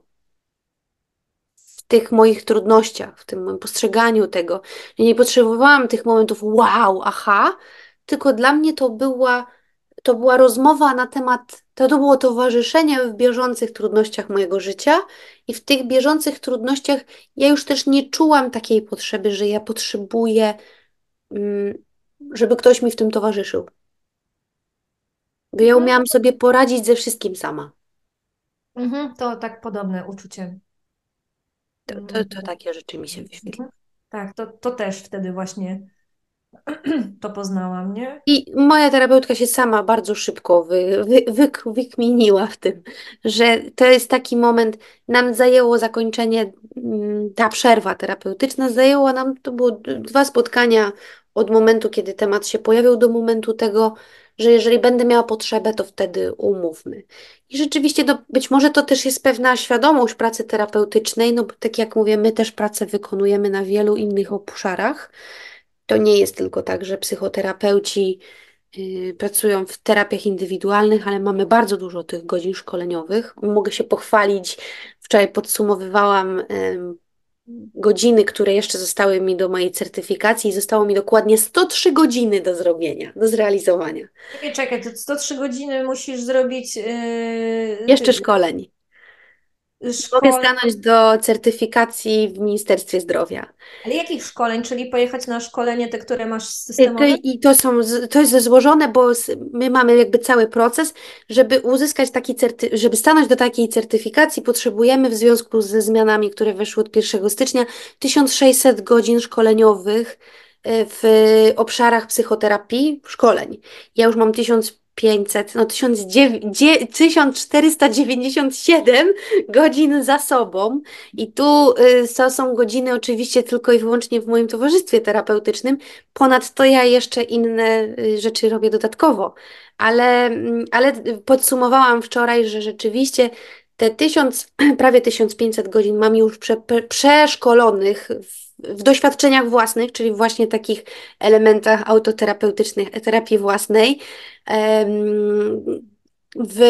w tych moich trudnościach, w tym moim postrzeganiu tego. Ja nie potrzebowałam tych momentów wow, aha, tylko dla mnie to była rozmowa na temat, to było towarzyszenie w bieżących trudnościach mojego życia i w tych bieżących trudnościach ja już też nie czułam takiej potrzeby, że ja potrzebuję żeby ktoś mi w tym towarzyszył. Bo ja Mhm. umiałam sobie poradzić ze wszystkim sama. Mhm. To tak podobne uczucie. To takie rzeczy mi się wyświetliły. Mhm. Tak, to też wtedy właśnie to poznałam, nie? I moja terapeutka się sama bardzo szybko wykminiła w tym, że to jest taki moment, nam zajęło zakończenie, ta przerwa terapeutyczna zajęła nam, to było 2 spotkania od momentu, kiedy temat się pojawił, do momentu tego, że jeżeli będę miała potrzebę, to wtedy umówmy. I rzeczywiście być może to też jest pewna świadomość pracy terapeutycznej, no bo tak jak mówię, my też pracę wykonujemy na wielu innych obszarach. To nie jest tylko tak, że psychoterapeuci pracują w terapiach indywidualnych, ale mamy bardzo dużo tych godzin szkoleniowych. Mogę się pochwalić, wczoraj podsumowywałam godziny, które jeszcze zostały mi do mojej certyfikacji i zostało mi dokładnie 103 godziny do zrobienia, do zrealizowania. Czekaj, to 103 godziny musisz zrobić Jeszcze szkoleń. Mogę szkoleń, stanąć do certyfikacji w Ministerstwie Zdrowia. ale jakich szkoleń? Czyli pojechać na szkolenie te, które masz systemowe? To jest złożone, bo my mamy jakby cały proces, żeby uzyskać żeby stanąć do takiej certyfikacji, potrzebujemy w związku ze zmianami, które weszły od 1 stycznia, 1600 godzin szkoleniowych w obszarach psychoterapii, szkoleń. Ja już mam 1500, no 1497 godzin za sobą i tu to są godziny oczywiście tylko i wyłącznie w moim towarzystwie terapeutycznym. Ponadto ja jeszcze inne rzeczy robię dodatkowo, ale podsumowałam wczoraj, że rzeczywiście te 1000, prawie 1500 godzin mam już przeszkolonych w doświadczeniach własnych, czyli właśnie takich elementach autoterapeutycznych, terapii własnej, em, w,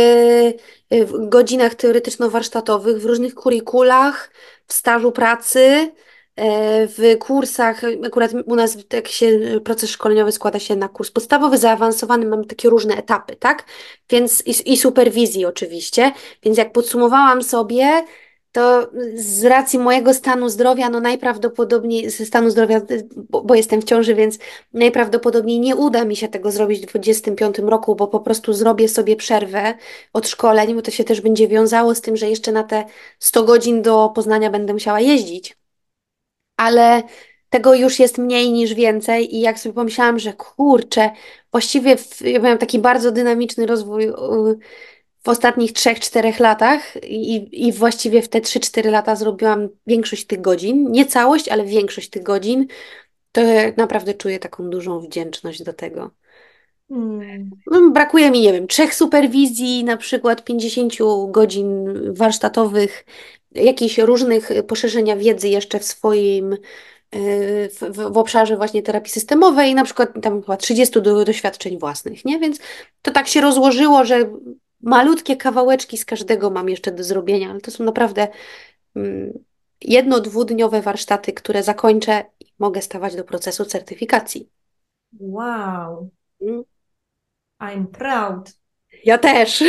w godzinach teoretyczno-warsztatowych, w różnych kurikulach, w stażu pracy, w kursach. Akurat u nas jak się proces szkoleniowy składa się na kurs podstawowy, zaawansowany, mamy takie różne etapy, tak? Więc i superwizji oczywiście. Więc jak podsumowałam sobie, to z racji mojego stanu zdrowia, no najprawdopodobniej ze stanu zdrowia, bo jestem w ciąży, więc najprawdopodobniej nie uda mi się tego zrobić w 25 roku, bo po prostu zrobię sobie przerwę od szkoleń, bo to się też będzie wiązało z tym, że jeszcze na te 100 godzin do Poznania będę musiała jeździć, ale tego już jest mniej niż więcej i jak sobie pomyślałam, że kurczę, właściwie ja miałam taki bardzo dynamiczny rozwój w ostatnich 3-4 latach i właściwie w te 3-4 lata zrobiłam większość tych godzin, nie całość, ale większość tych godzin, to ja naprawdę czuję taką dużą wdzięczność do tego. Hmm. No, brakuje mi, nie wiem, 3 superwizji, na przykład 50 godzin warsztatowych, jakichś różnych poszerzenia wiedzy jeszcze w swoim, w obszarze właśnie terapii systemowej, na przykład tam chyba 30 doświadczeń własnych, nie? Więc to tak się rozłożyło, że malutkie kawałeczki z każdego mam jeszcze do zrobienia, ale to są naprawdę mm, 1-2 dniowe warsztaty, które zakończę i mogę stawać do procesu certyfikacji. Wow, Mm, I'm proud. Ja też.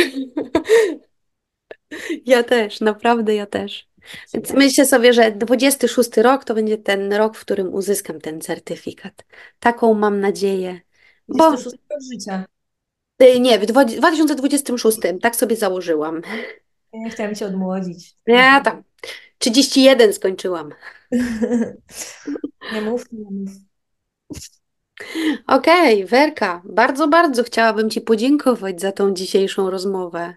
Ja też, naprawdę ja też. Więc Ciebie. myślę sobie, że 26 rok to będzie ten rok, w którym uzyskam ten certyfikat. Taką mam nadzieję. Bo 26 rok życia. nie, w 2026, tak sobie założyłam. Ja nie chciałam cię odmłodzić. Ja tam 31 skończyłam. Nie mów, nie mów. Okej, Werka, bardzo, bardzo chciałabym Ci podziękować za tą dzisiejszą rozmowę,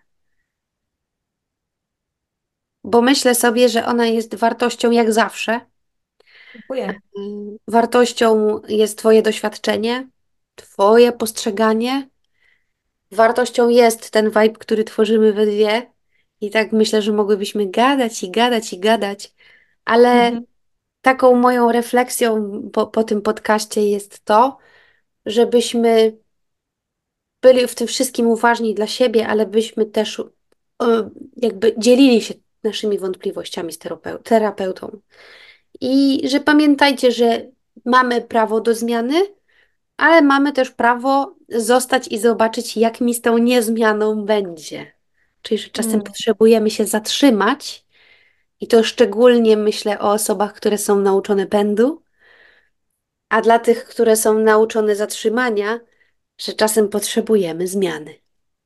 bo myślę sobie, że ona jest wartością jak zawsze. Dziękuję. Wartością jest Twoje doświadczenie, Twoje postrzeganie. Wartością jest ten vibe, który tworzymy we dwie. I tak myślę, że mogłybyśmy gadać i gadać i gadać, ale Mhm. taką moją refleksją po tym podcaście jest to, żebyśmy byli w tym wszystkim uważni dla siebie, ale byśmy też jakby dzielili się naszymi wątpliwościami z terapeutą. I że pamiętajcie, że mamy prawo do zmiany, ale mamy też prawo zostać i zobaczyć, jak mi z tą niezmianą będzie. Czyli, że czasem Mm. potrzebujemy się zatrzymać, i to szczególnie myślę o osobach, które są nauczone pędu, A dla tych, które są nauczone zatrzymania, że czasem potrzebujemy zmiany.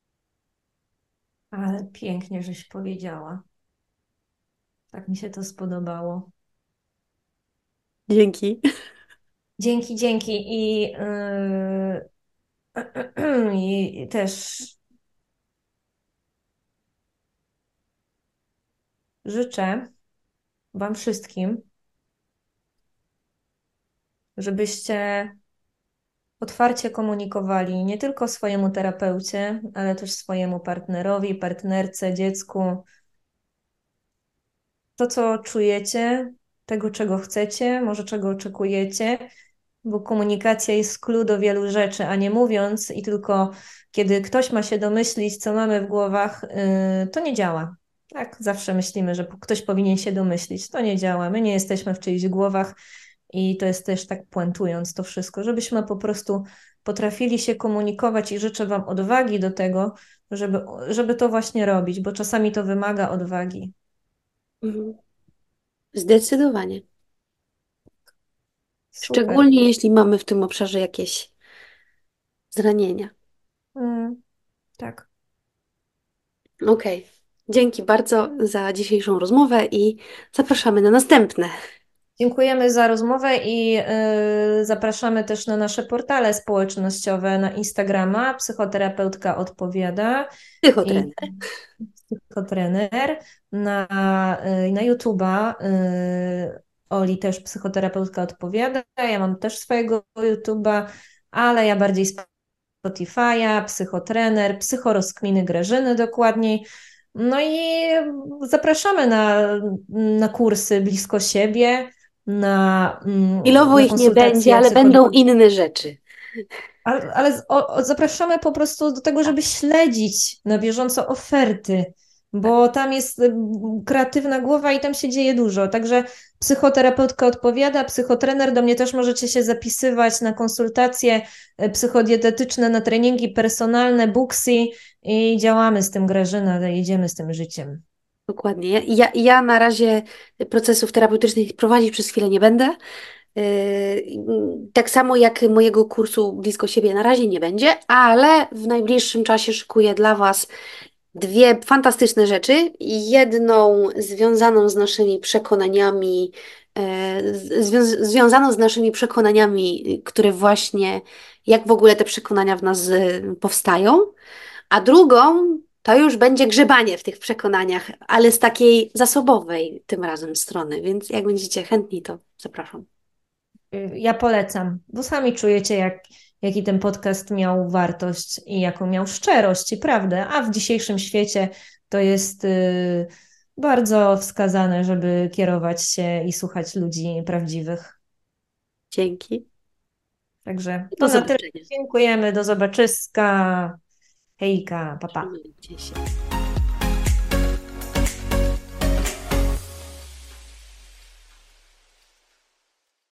Ale pięknie, żeś powiedziała. Tak mi się to spodobało. Dzięki. Dzięki, dzięki. I też życzę Wam wszystkim, żebyście otwarcie komunikowali nie tylko swojemu terapeucie, ale też swojemu partnerowi, partnerce, dziecku, to, co czujecie, tego, czego chcecie, może czego oczekujecie, bo komunikacja jest clue do wielu rzeczy, a nie mówiąc i tylko kiedy ktoś ma się domyślić, co mamy w głowach, to nie działa. Tak, zawsze myślimy, że ktoś powinien się domyślić. To nie działa. My nie jesteśmy w czyichś głowach i to jest też tak puentując to wszystko, żebyśmy po prostu potrafili się komunikować i życzę Wam odwagi do tego, żeby to właśnie robić, bo czasami to wymaga odwagi. Mhm. Zdecydowanie. Super. Szczególnie jeśli mamy w tym obszarze jakieś zranienia. Mm, tak. Okej. Dzięki bardzo za dzisiejszą rozmowę i zapraszamy na następne. Dziękujemy za rozmowę i zapraszamy też na nasze portale społecznościowe, na Instagrama Psychoterapeutka Odpowiada i Psychotrener. Psychotrener, na YouTube'a Oli też Psychoterapeutka Odpowiada. Ja mam też swojego YouTube'a, ale ja bardziej Spotify'a, Psychotrener, Psychorozkminy Grażyny dokładniej. No i zapraszamy na kursy blisko siebie, Chwilowo na ich nie będzie, konsultacje ale będą inne rzeczy. ale zapraszamy po prostu do tego, żeby śledzić na bieżąco oferty, bo tam jest kreatywna głowa i tam się dzieje dużo. Także psychoterapeutka odpowiada, psychotrener, do mnie też możecie się zapisywać na konsultacje psychodietetyczne, na treningi personalne, Booksy i działamy z tym, Grażyna, jedziemy z tym życiem. Dokładnie. Ja na razie procesów terapeutycznych prowadzić przez chwilę nie będę. Tak samo jak mojego kursu blisko siebie na razie nie będzie, ale w najbliższym czasie szykuję dla Was dwie fantastyczne rzeczy. Jedną związaną z naszymi przekonaniami, związaną z naszymi przekonaniami, które właśnie, jak w ogóle te przekonania w nas powstają, a drugą to już będzie grzebanie w tych przekonaniach, ale z takiej zasobowej tym razem strony, więc jak będziecie chętni, to zapraszam. Ja polecam, bo sami czujecie, jaki ten podcast miał wartość i jaką miał szczerość i prawdę, a w dzisiejszym świecie to jest bardzo wskazane, żeby kierować się i słuchać ludzi prawdziwych. Dzięki. Także Do to na tyle. zobaczenia. Dziękujemy, do zobaczyska. Hejka, papa. Pa. Trzymajcie się.